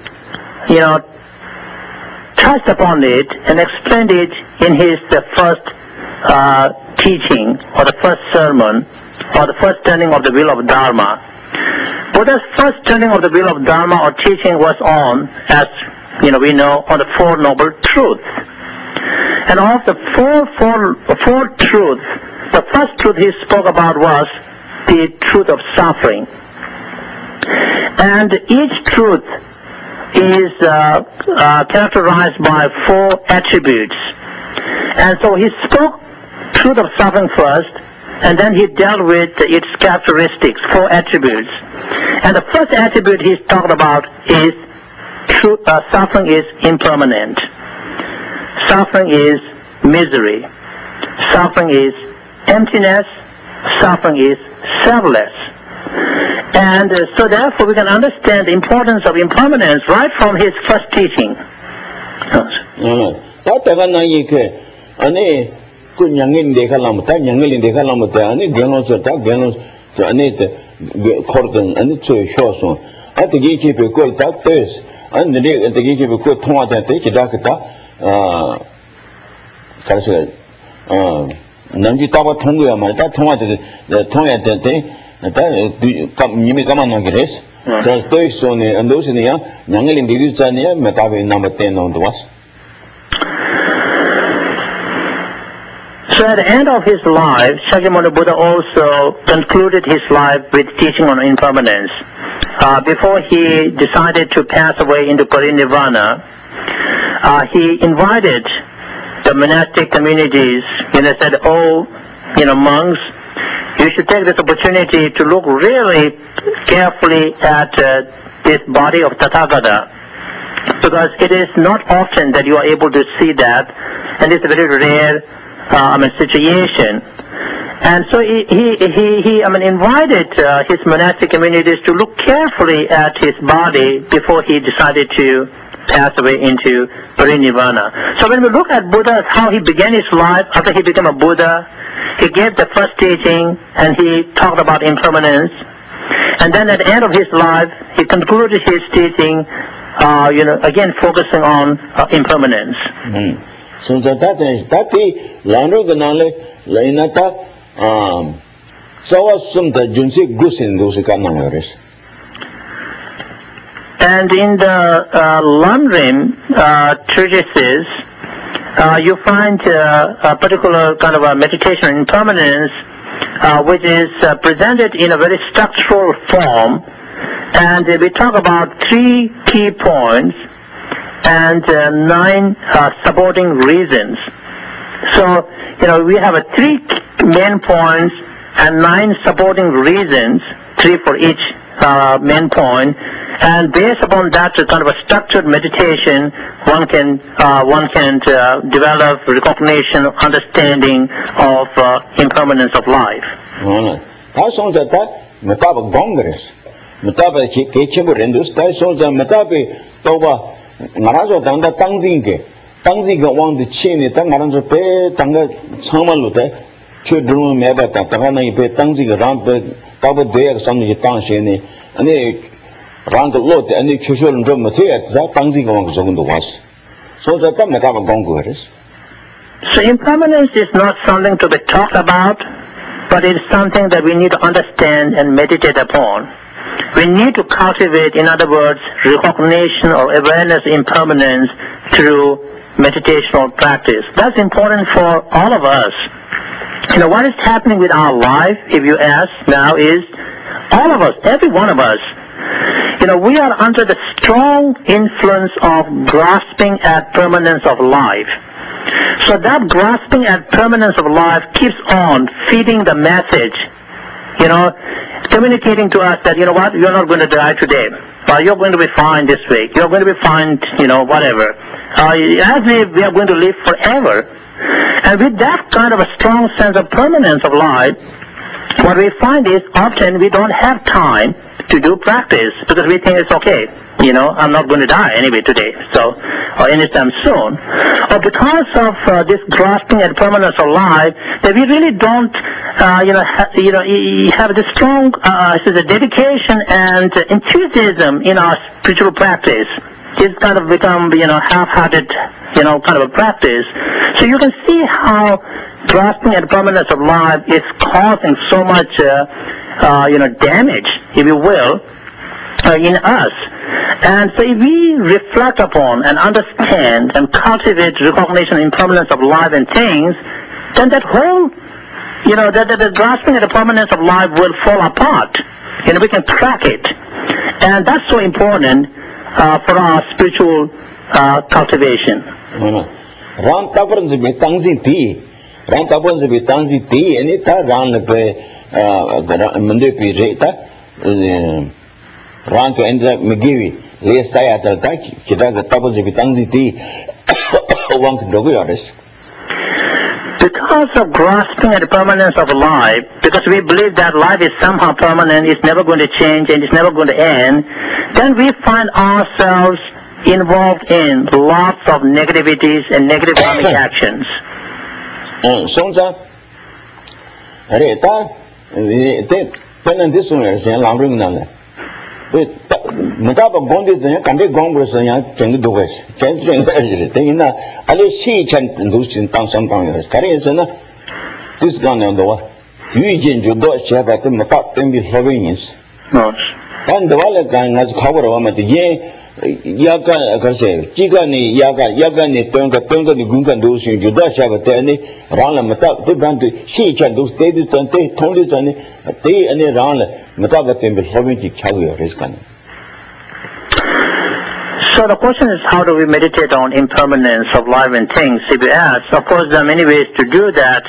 touched upon it and explained it in his first teaching or the first sermon or the first turning of the wheel of Dharma. Buddha's first turning of the wheel of Dharma or teaching was on, as we know, on the Four Noble Truths. And of the four truths, the first truth he spoke about was the truth of suffering. And each truth is characterized by four attributes. And so he spoke truth of suffering first, and then he dealt with its characteristics, four attributes. And the first attribute he's talked about is suffering is impermanent. Suffering is misery. Suffering is emptiness. Suffering is selfless. And so therefore we can understand the importance of impermanence right from his first teaching. And the gate of good Tomata take it out. Nanjitaba Tonga, my Tomata, the Tonga day, and then you may come on Grace. Just those only and those in the young in the Rizania, Metabi number 10 on the was. So at the end of his life, Shakyamuni Buddha also concluded his life with teaching on impermanence. Before he decided to pass away into parinirvana, he invited the monastic communities, said, monks, you should take this opportunity to look really carefully at this body of Tathagata, because it is not often that you are able to see that, and it's a very rare situation. And so he invited his monastic communities to look carefully at his body before he decided to pass away into parinirvana. So when we look at Buddha, how he began his life after he became a Buddha, he gave the first teaching and he talked about impermanence. And then at the end of his life, he concluded his teaching, again focusing on impermanence. So that is the Lanu Lainata. So some the Junsi Gusin those canals. And in the Lamrim treatises, you find a particular kind of a meditation on impermanence, which is presented in a very structural form, and we talk about 3 key points and 9 supporting reasons. So, we have 3 main points and 9 supporting reasons, 3 for each main point, and based upon that kind of a structured meditation, one can develop recognition, understanding of impermanence of life. That sounds like that. Metaba Congress, Metaba Kitchen Rendus, that sounds like Metabi Toba Marazo Tanga Tangzinke. Tangziga won the chin, Tangaranzo Pe, Tanga Samalute, children Meba Tangana, Tangziga Ramp, Taba Dare, some Tanshini, and they ran the lot, and the children from Matea, that Tangziga was on the was. So that Metaba Congress. So impermanence is not something to be talked about, but it is something that we need to understand and meditate upon. We need to cultivate, in other words, recognition or awareness of impermanence through meditational practice. That's important for all of us. What is happening with our life, if you ask now, is all of us, every one of us, we are under the strong influence of grasping at permanence of life. So that grasping at permanence of life keeps on feeding the message, communicating to us that, you're not going to die today. You're going to be fine this week. You're going to be fine, whatever. As if we are going to live forever. And with that kind of a strong sense of permanence of life, what we find is often we don't have time to do practice because we think it's okay. I'm not going to die anyway today, or anytime soon. Or because of this grasping at permanence of life, that we really don't, have the strong, the dedication and enthusiasm in our spiritual practice. It's kind of become, half-hearted, kind of a practice. So you can see how grasping at permanence of life is causing so much, damage, if you will, in us. And so if we reflect upon and understand and cultivate recognition and impermanence of life and things, then that whole, the grasping at the permanence of life will fall apart. We can crack it. And that's so important for our spiritual cultivation. Ram taparan se tangzi ti, ram taparan se tangzi ti, ani ta ram le pe mande pi re ta ram to endra megivi le saya ta ta kita ga taparan se tangzi ti wang dogo yares. Because of grasping at the permanence of life, because we believe that life is somehow permanent, it's never going to change and it's never going to end, then we find ourselves involved in lots of negativities and negative karmic actions. Sonsa, Reta, the penalties on your saying, Lambring Nana. Mutaba Gondis, the Kande Gongress and King Dugas, Changing the Ali Shi Chan Lucian Town some Congress. Carriesana, this gun on the wall. Eugene Judo Chap at the Matap and be Slovenians. And the wallet gang has covered a woman to ye. Yaga, Chigani, Yagani, Tonga, the Gungan do, Judas Shavatani, Rana Matap, the band, she can do stated and they told it and they and Rana Matabatim before me to carry a risk. So the question is, how do we meditate on impermanence of life and things? If you ask, of course, there are many ways to do that,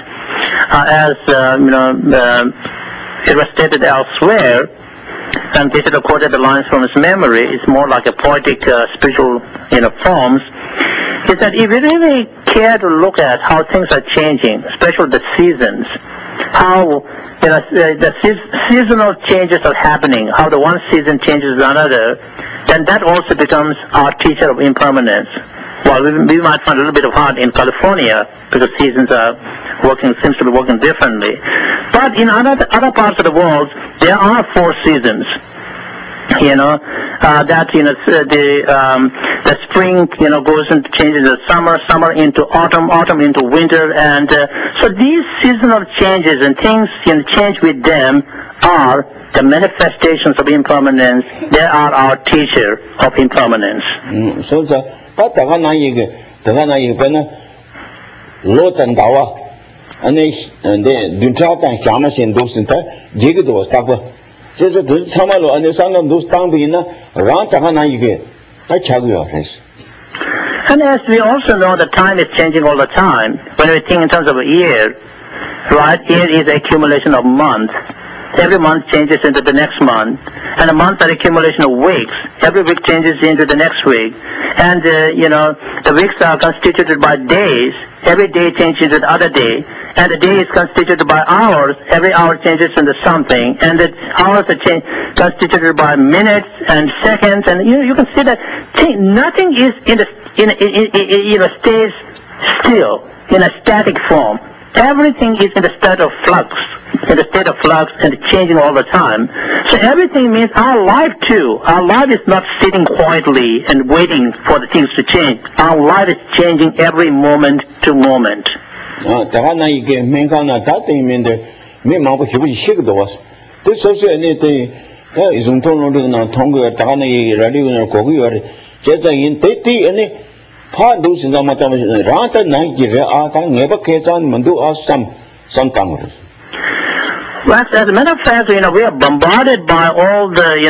it was stated elsewhere. And Peter quoted the lines from his memory. It's more like a poetic, spiritual, forms. Is that if you really care to look at how things are changing, especially the seasons, how the seasonal changes are happening, how the one season changes to another, then that also becomes our teacher of impermanence. Well, we might find a little bit of hard in California because seasons are seems to be working differently. But in other parts of the world, there are 4 seasons. The spring, goes into changes the summer into autumn into winter, and so these seasonal changes and things change with them are the manifestations of impermanence. They are our teacher of impermanence. So but the one I Lot and Dawa, and then Dunchata and Shamas and those in Jigido Tapa. Says it to Samalo and the son of those Tambina, Rantahana you get. That's how you are. And as we also know, the time is changing all the time. When we think in terms of a year, right, year is the accumulation of months. Every month changes into the next month. And a month is accumulation of weeks. Every week changes into the next week. And, the weeks are constituted by days. Every day changes into the other day. And the day is constituted by hours. Every hour changes into something. And the hours are constituted by minutes and seconds. And, you can see that nothing is stays still in a static form. Everything is in a state of flux, and changing all the time. So everything means our life too. Our life is not sitting quietly and waiting for the things to change. Our life is changing every moment to moment. Pa losing the Rata Nagi, never Kazan, Mandu or some some Congress. Well, as a matter of fact, we are bombarded by all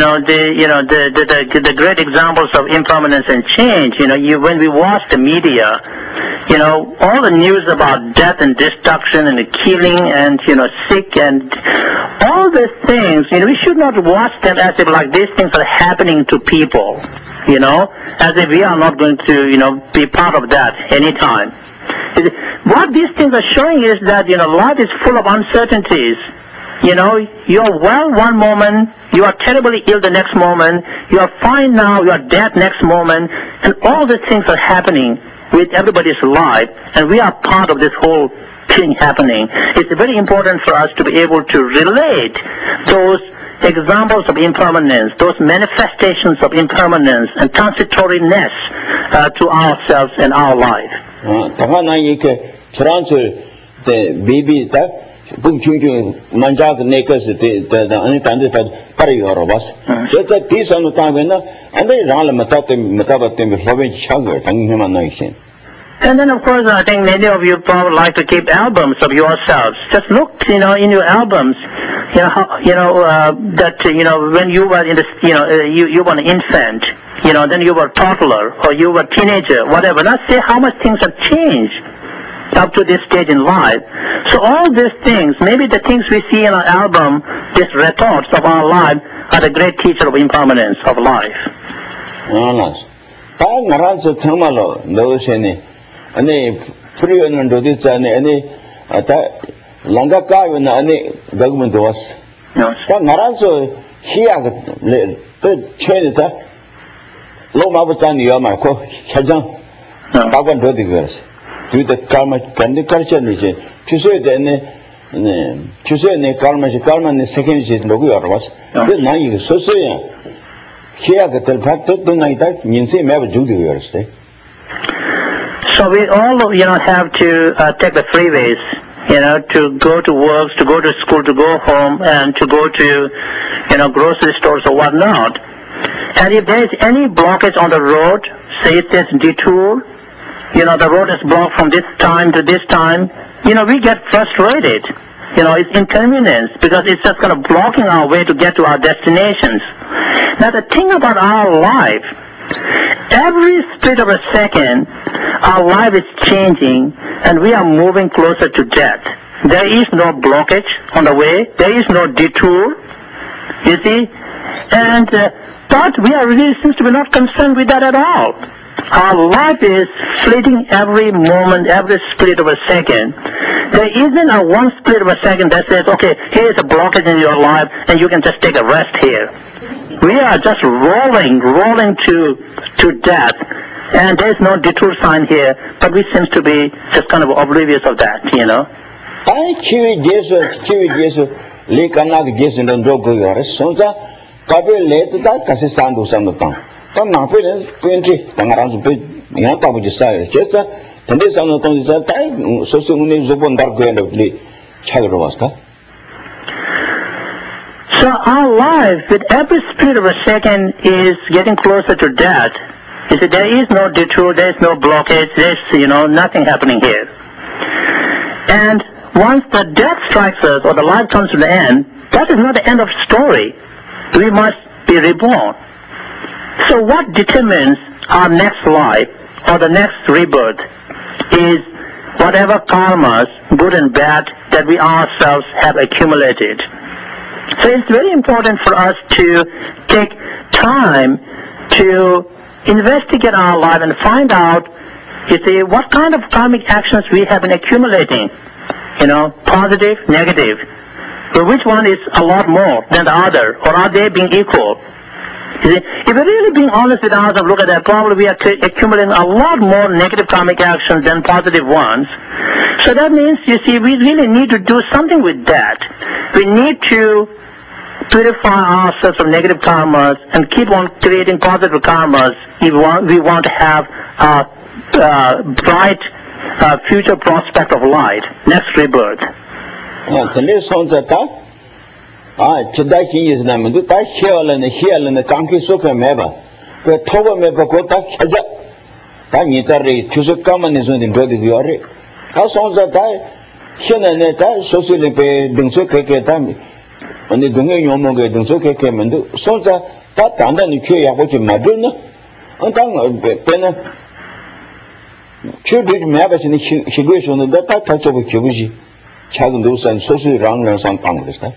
the great examples of impermanence and change. When we watch the media, all the news about death and destruction and the killing and, sick and all these things, we should not watch them as if like these things are happening to people, as if we are not going to, be part of that anytime. What these things are showing is that, life is full of uncertainties. You're well one moment, you are terribly ill the next moment, you are fine now, you are dead next moment, and all these things are happening with everybody's life, and we are part of this whole thing happening. It's very important for us to be able to relate those examples of impermanence, those manifestations of impermanence and transitoriness to ourselves and our life. Bunchung Manjak Nakers, the unattended Parayarabas. Just at this on the time when and they ran a Matabatim before Chugger, hanging him on nation. And then, of course, I think many of you probably like to keep albums of yourselves. Just look, in your albums, when you were in the, you were an infant, then you were a toddler or you were a teenager, whatever. Let's see how much things have changed up to this stage in life. So all these things, maybe the things we see in our album, these reports of our life, are the great teacher of impermanence of life. To the karma culture, to say the karma and the second is no good. The nine is so here the fact the night that means he never do the years. So we all, have to take the freeways, to go to work, to go to school, to go home, and to go to, grocery stores or whatnot. And if there is any blockage on the road, say it says detour, the road is blocked from this time to this time, we get frustrated. It's inconvenience because it's just kind of blocking our way to get to our destinations. Now, the thing about our life, every split of a second, our life is changing and we are moving closer to death. There is no blockage on the way. There is no detour, you see. And, but we are really seems to be not concerned with that at all. Our life is fleeting every moment, every split of a second. There isn't a one split of a second that says, okay, here's a blockage in your life and you can just take a rest here. We are just rolling to death, and there's no detour sign here, but we seem to be just kind of oblivious of that, I Kiwi Jesu, Lake another guess in the Dogo Yoris, Sonza, Kabe late that Cassisandu Sandotan. Some parents, 20, Tangaran's big, Yanta with the side, Chester, and this on the Tony said, so soon as open dark end of the Chagrovasta. So our life, with every split of a second, is getting closer to death. You see, there is no detour, there is no blockage, there's, nothing happening here. And once the death strikes us, or the life comes to the end, that is not the end of the story. We must be reborn. So what determines our next life, or the next rebirth, is whatever karmas, good and bad, that we ourselves have accumulated. So it's very important for us to take time to investigate our life and find out, what kind of karmic actions we have been accumulating. Positive, negative. So which one is a lot more than the other, or are they being equal? If we're really being honest with ourselves, look at that, probably we are accumulating a lot more negative karmic actions than positive ones. So that means, we really need to do something with that. We need to purify ourselves from negative karmas and keep on creating positive karmas if we want to have a bright future prospect of light, next rebirth. Today is named the hill and the country super meba. The Togo meba got that Tanitari, choose a common is in the body. How songs that die? 现在呢，他说是那个动手开他们，那东西用么个动手开门都，甚至他单单的去也或者买着呢，当然别呢，去对买不起的习惯说呢，他这个去不起，恰个都是说是让上当的是。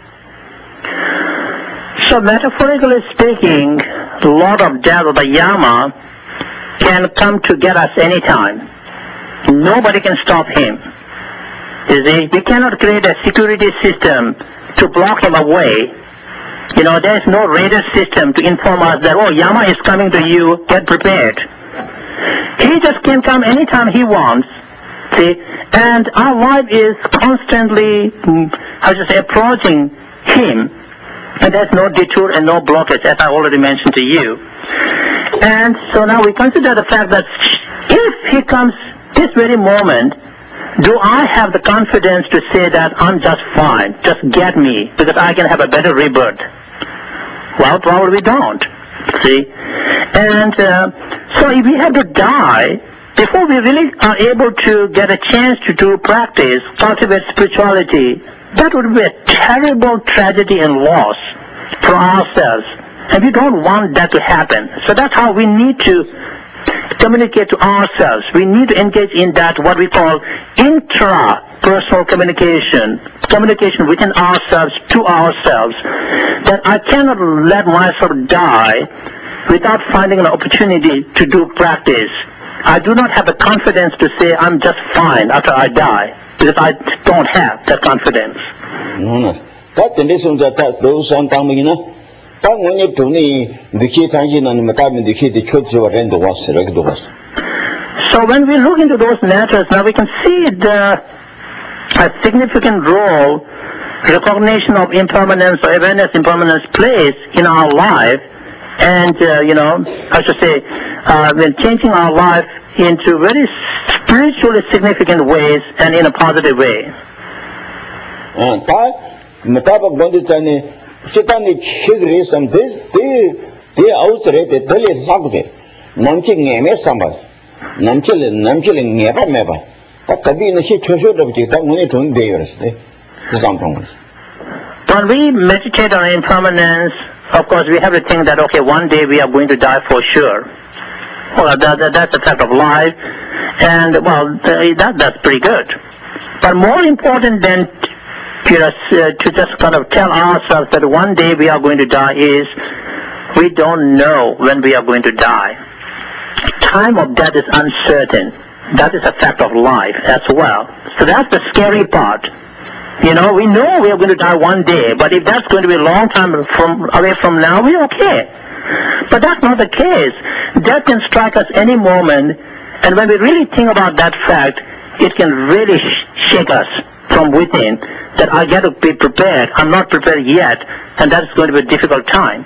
So metaphorically speaking, the Lord of Death or the Yama can come to get us anytime. Nobody can stop him. You see, we cannot create a security system to block him away. You know, there is no radar system to inform us that, oh, Yama is coming to you, get prepared. He just can come anytime he wants. See, and our life is constantly, approaching him. And there's no detour and no blockage, as I already mentioned to you. And so now we consider the fact that if he comes this very moment, do I have the confidence to say that I'm just fine, just get me, because I can have a better rebirth? Well, probably we don't. See? And so if we have to die, before we really are able to get a chance to do practice, cultivate spirituality, that would be a terrible tragedy and loss for ourselves. And we don't want that to happen. So that's how we need to communicate to ourselves. We need to engage in that, what we call intra-personal communication, communication within ourselves, to ourselves, that I cannot let myself die without finding an opportunity to do practice. I do not have the confidence to say I'm just fine after I die, because I don't have that confidence. That's the reason that those are coming in. So when we look into those matters, now we can see a significant role recognition of impermanence or awareness impermanence plays in our life, and when changing our life into very spiritually significant ways and in a positive way. Sitani children some this they outside the daily lagze namchi ngeme sambas namchi ngeba meba ta kabi na shi chosho da bji ta ngone thon de yars de sampong. When we meditate on impermanence, of course we have to think that okay, one day we are going to die for sure. Well, that's a fact of life, and well, that's pretty good. But more important than to just kind of tell ourselves that one day we are going to die is we don't know when we are going to die. Time of death is uncertain. That is a fact of life as well. So that's the scary part. You know, we know we are going to die one day, but if that's going to be a long time away from now, we're okay. But that's not the case. Death can strike us any moment, and when we really think about that fact, it can really shake us from within, that I got to be prepared. I'm not prepared yet, and that's going to be a difficult time.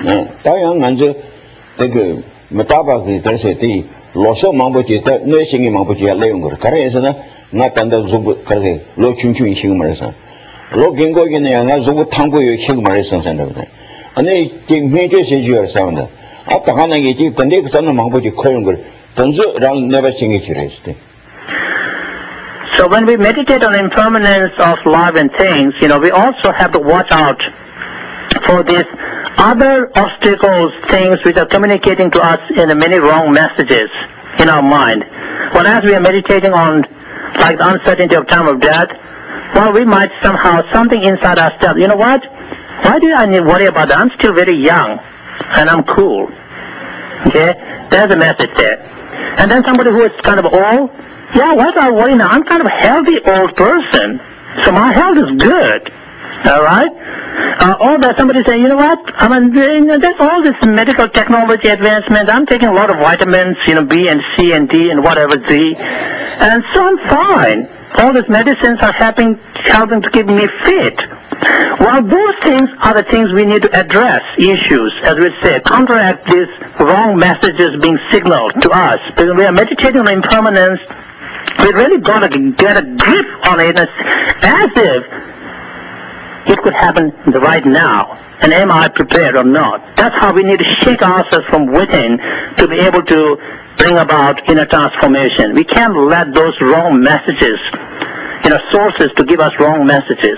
So when we meditate on impermanence of life and things, you know, we also have to watch out for these other obstacles, things which are communicating to us in many wrong messages in our mind. Well, as we are meditating on like the uncertainty of time of death, well, we might somehow, something inside us tell, you know what? Why do I need to worry about that? I'm still very young and I'm cool. Okay? There's a message there. And then somebody who is kind of old, yeah, why do I worry now? I'm kind of a healthy old person, so my health is good. All right? Or that somebody say, you know what? I mean, there's all this medical technology advancement. I'm taking a lot of vitamins, you know, B and C and D and whatever Z, and so I'm fine. All these medicines are helping to keep me fit. Well, those things are the things we need to address, issues, as we say, counteract these wrong messages being signaled to us. Because we are meditating on impermanence, we really got to get a grip on it as if it could happen right now. And am I prepared or not? That's how we need to shake ourselves from within to be able to bring about inner transformation. We can't let those wrong messages, sources to give us wrong messages.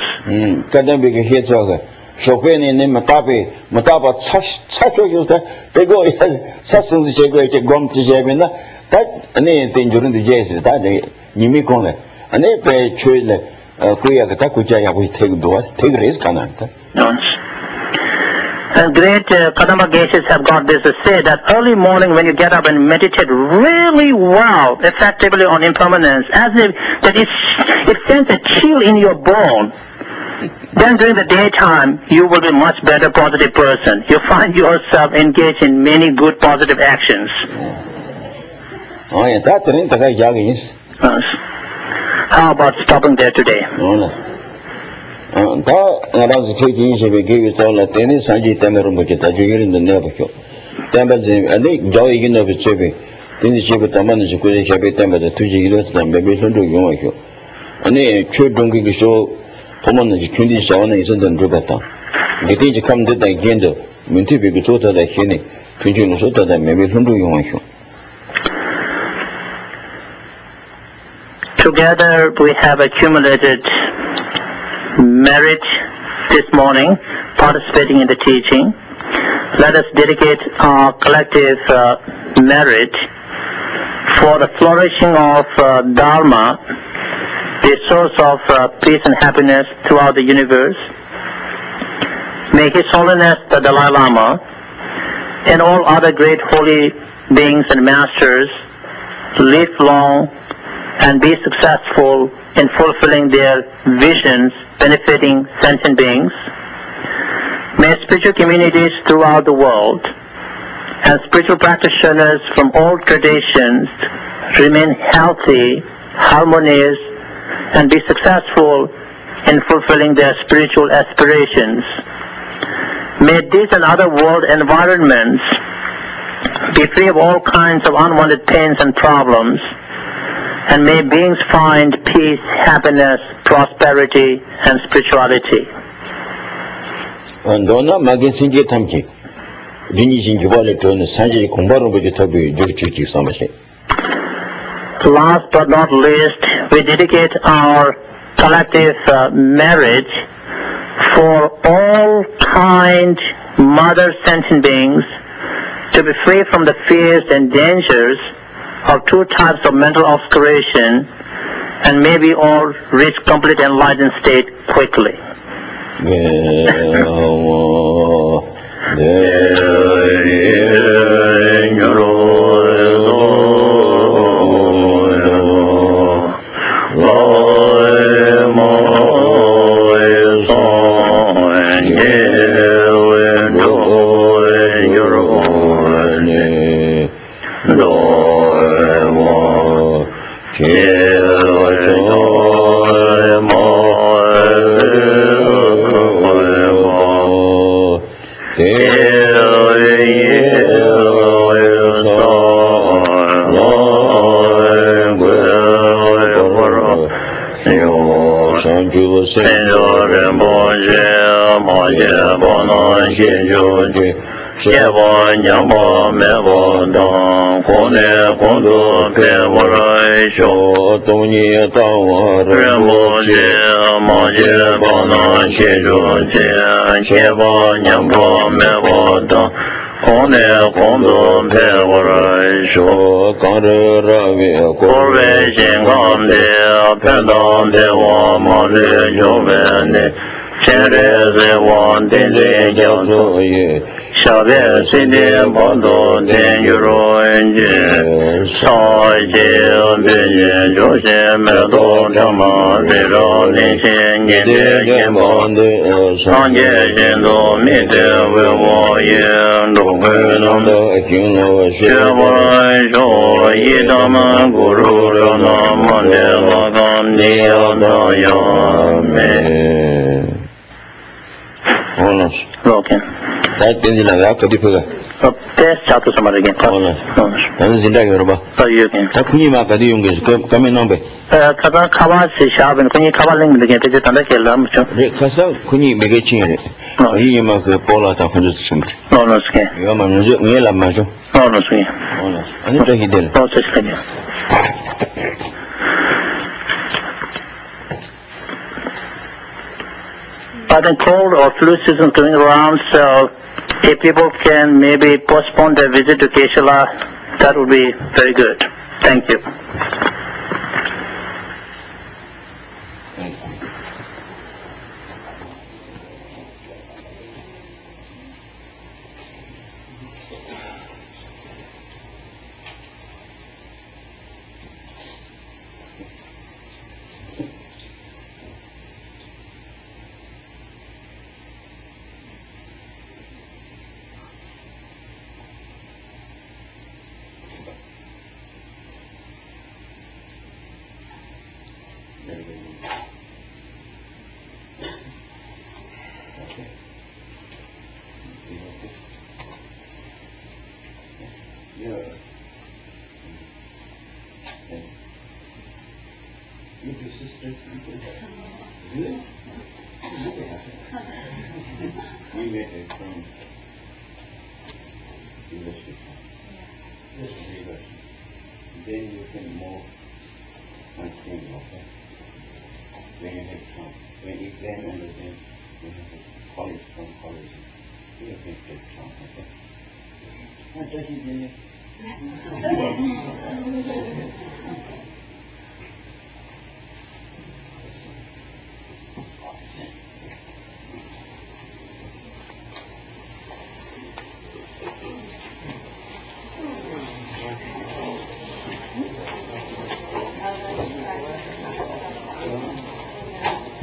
And great Kadamba Geshes have got this to say that early morning when you get up and meditate really well, effectively on impermanence, as if that it sends a chill in your bone. Then during the daytime, you will be a much better positive person. You find yourself engaged in many good positive actions. How about stopping there today? Together we have accumulated merit this morning, participating in the teaching. Let us dedicate our collective merit for the flourishing of Dharma, the source of peace and happiness throughout the universe. May His Holiness the Dalai Lama and all other great holy beings and masters live long and be successful in fulfilling their visions benefiting sentient beings. May spiritual communities throughout the world and spiritual practitioners from all traditions remain healthy, harmonious, and be successful in fulfilling their spiritual aspirations. May this and other world environments be free of all kinds of unwanted pains and problems, and may beings find peace, happiness, prosperity, and spirituality. Last but not least, we dedicate our collective merit for all kind mother sentient beings to be free from the fears and dangers of two types of mental obscuration, and may we all reach complete enlightened state quickly. Okay. Chatu samar again. Kada kawa se shaben kuni kawa ling de ke tanda kela mucho. Khasa kuni mege chin. Yi ma ke pola ta khunju chim. No ske. Yo ma nje ngela ma jo. No ske. Ani ta hidel. No se ske. hot and cold or flu season going around, so if people can maybe postpone their visit to Keshala, that would be very good. Thank you. Then you can move and swing, okay? When you have time. When exam and then when you have college from college, you can take time, okay? Not 30 minutes.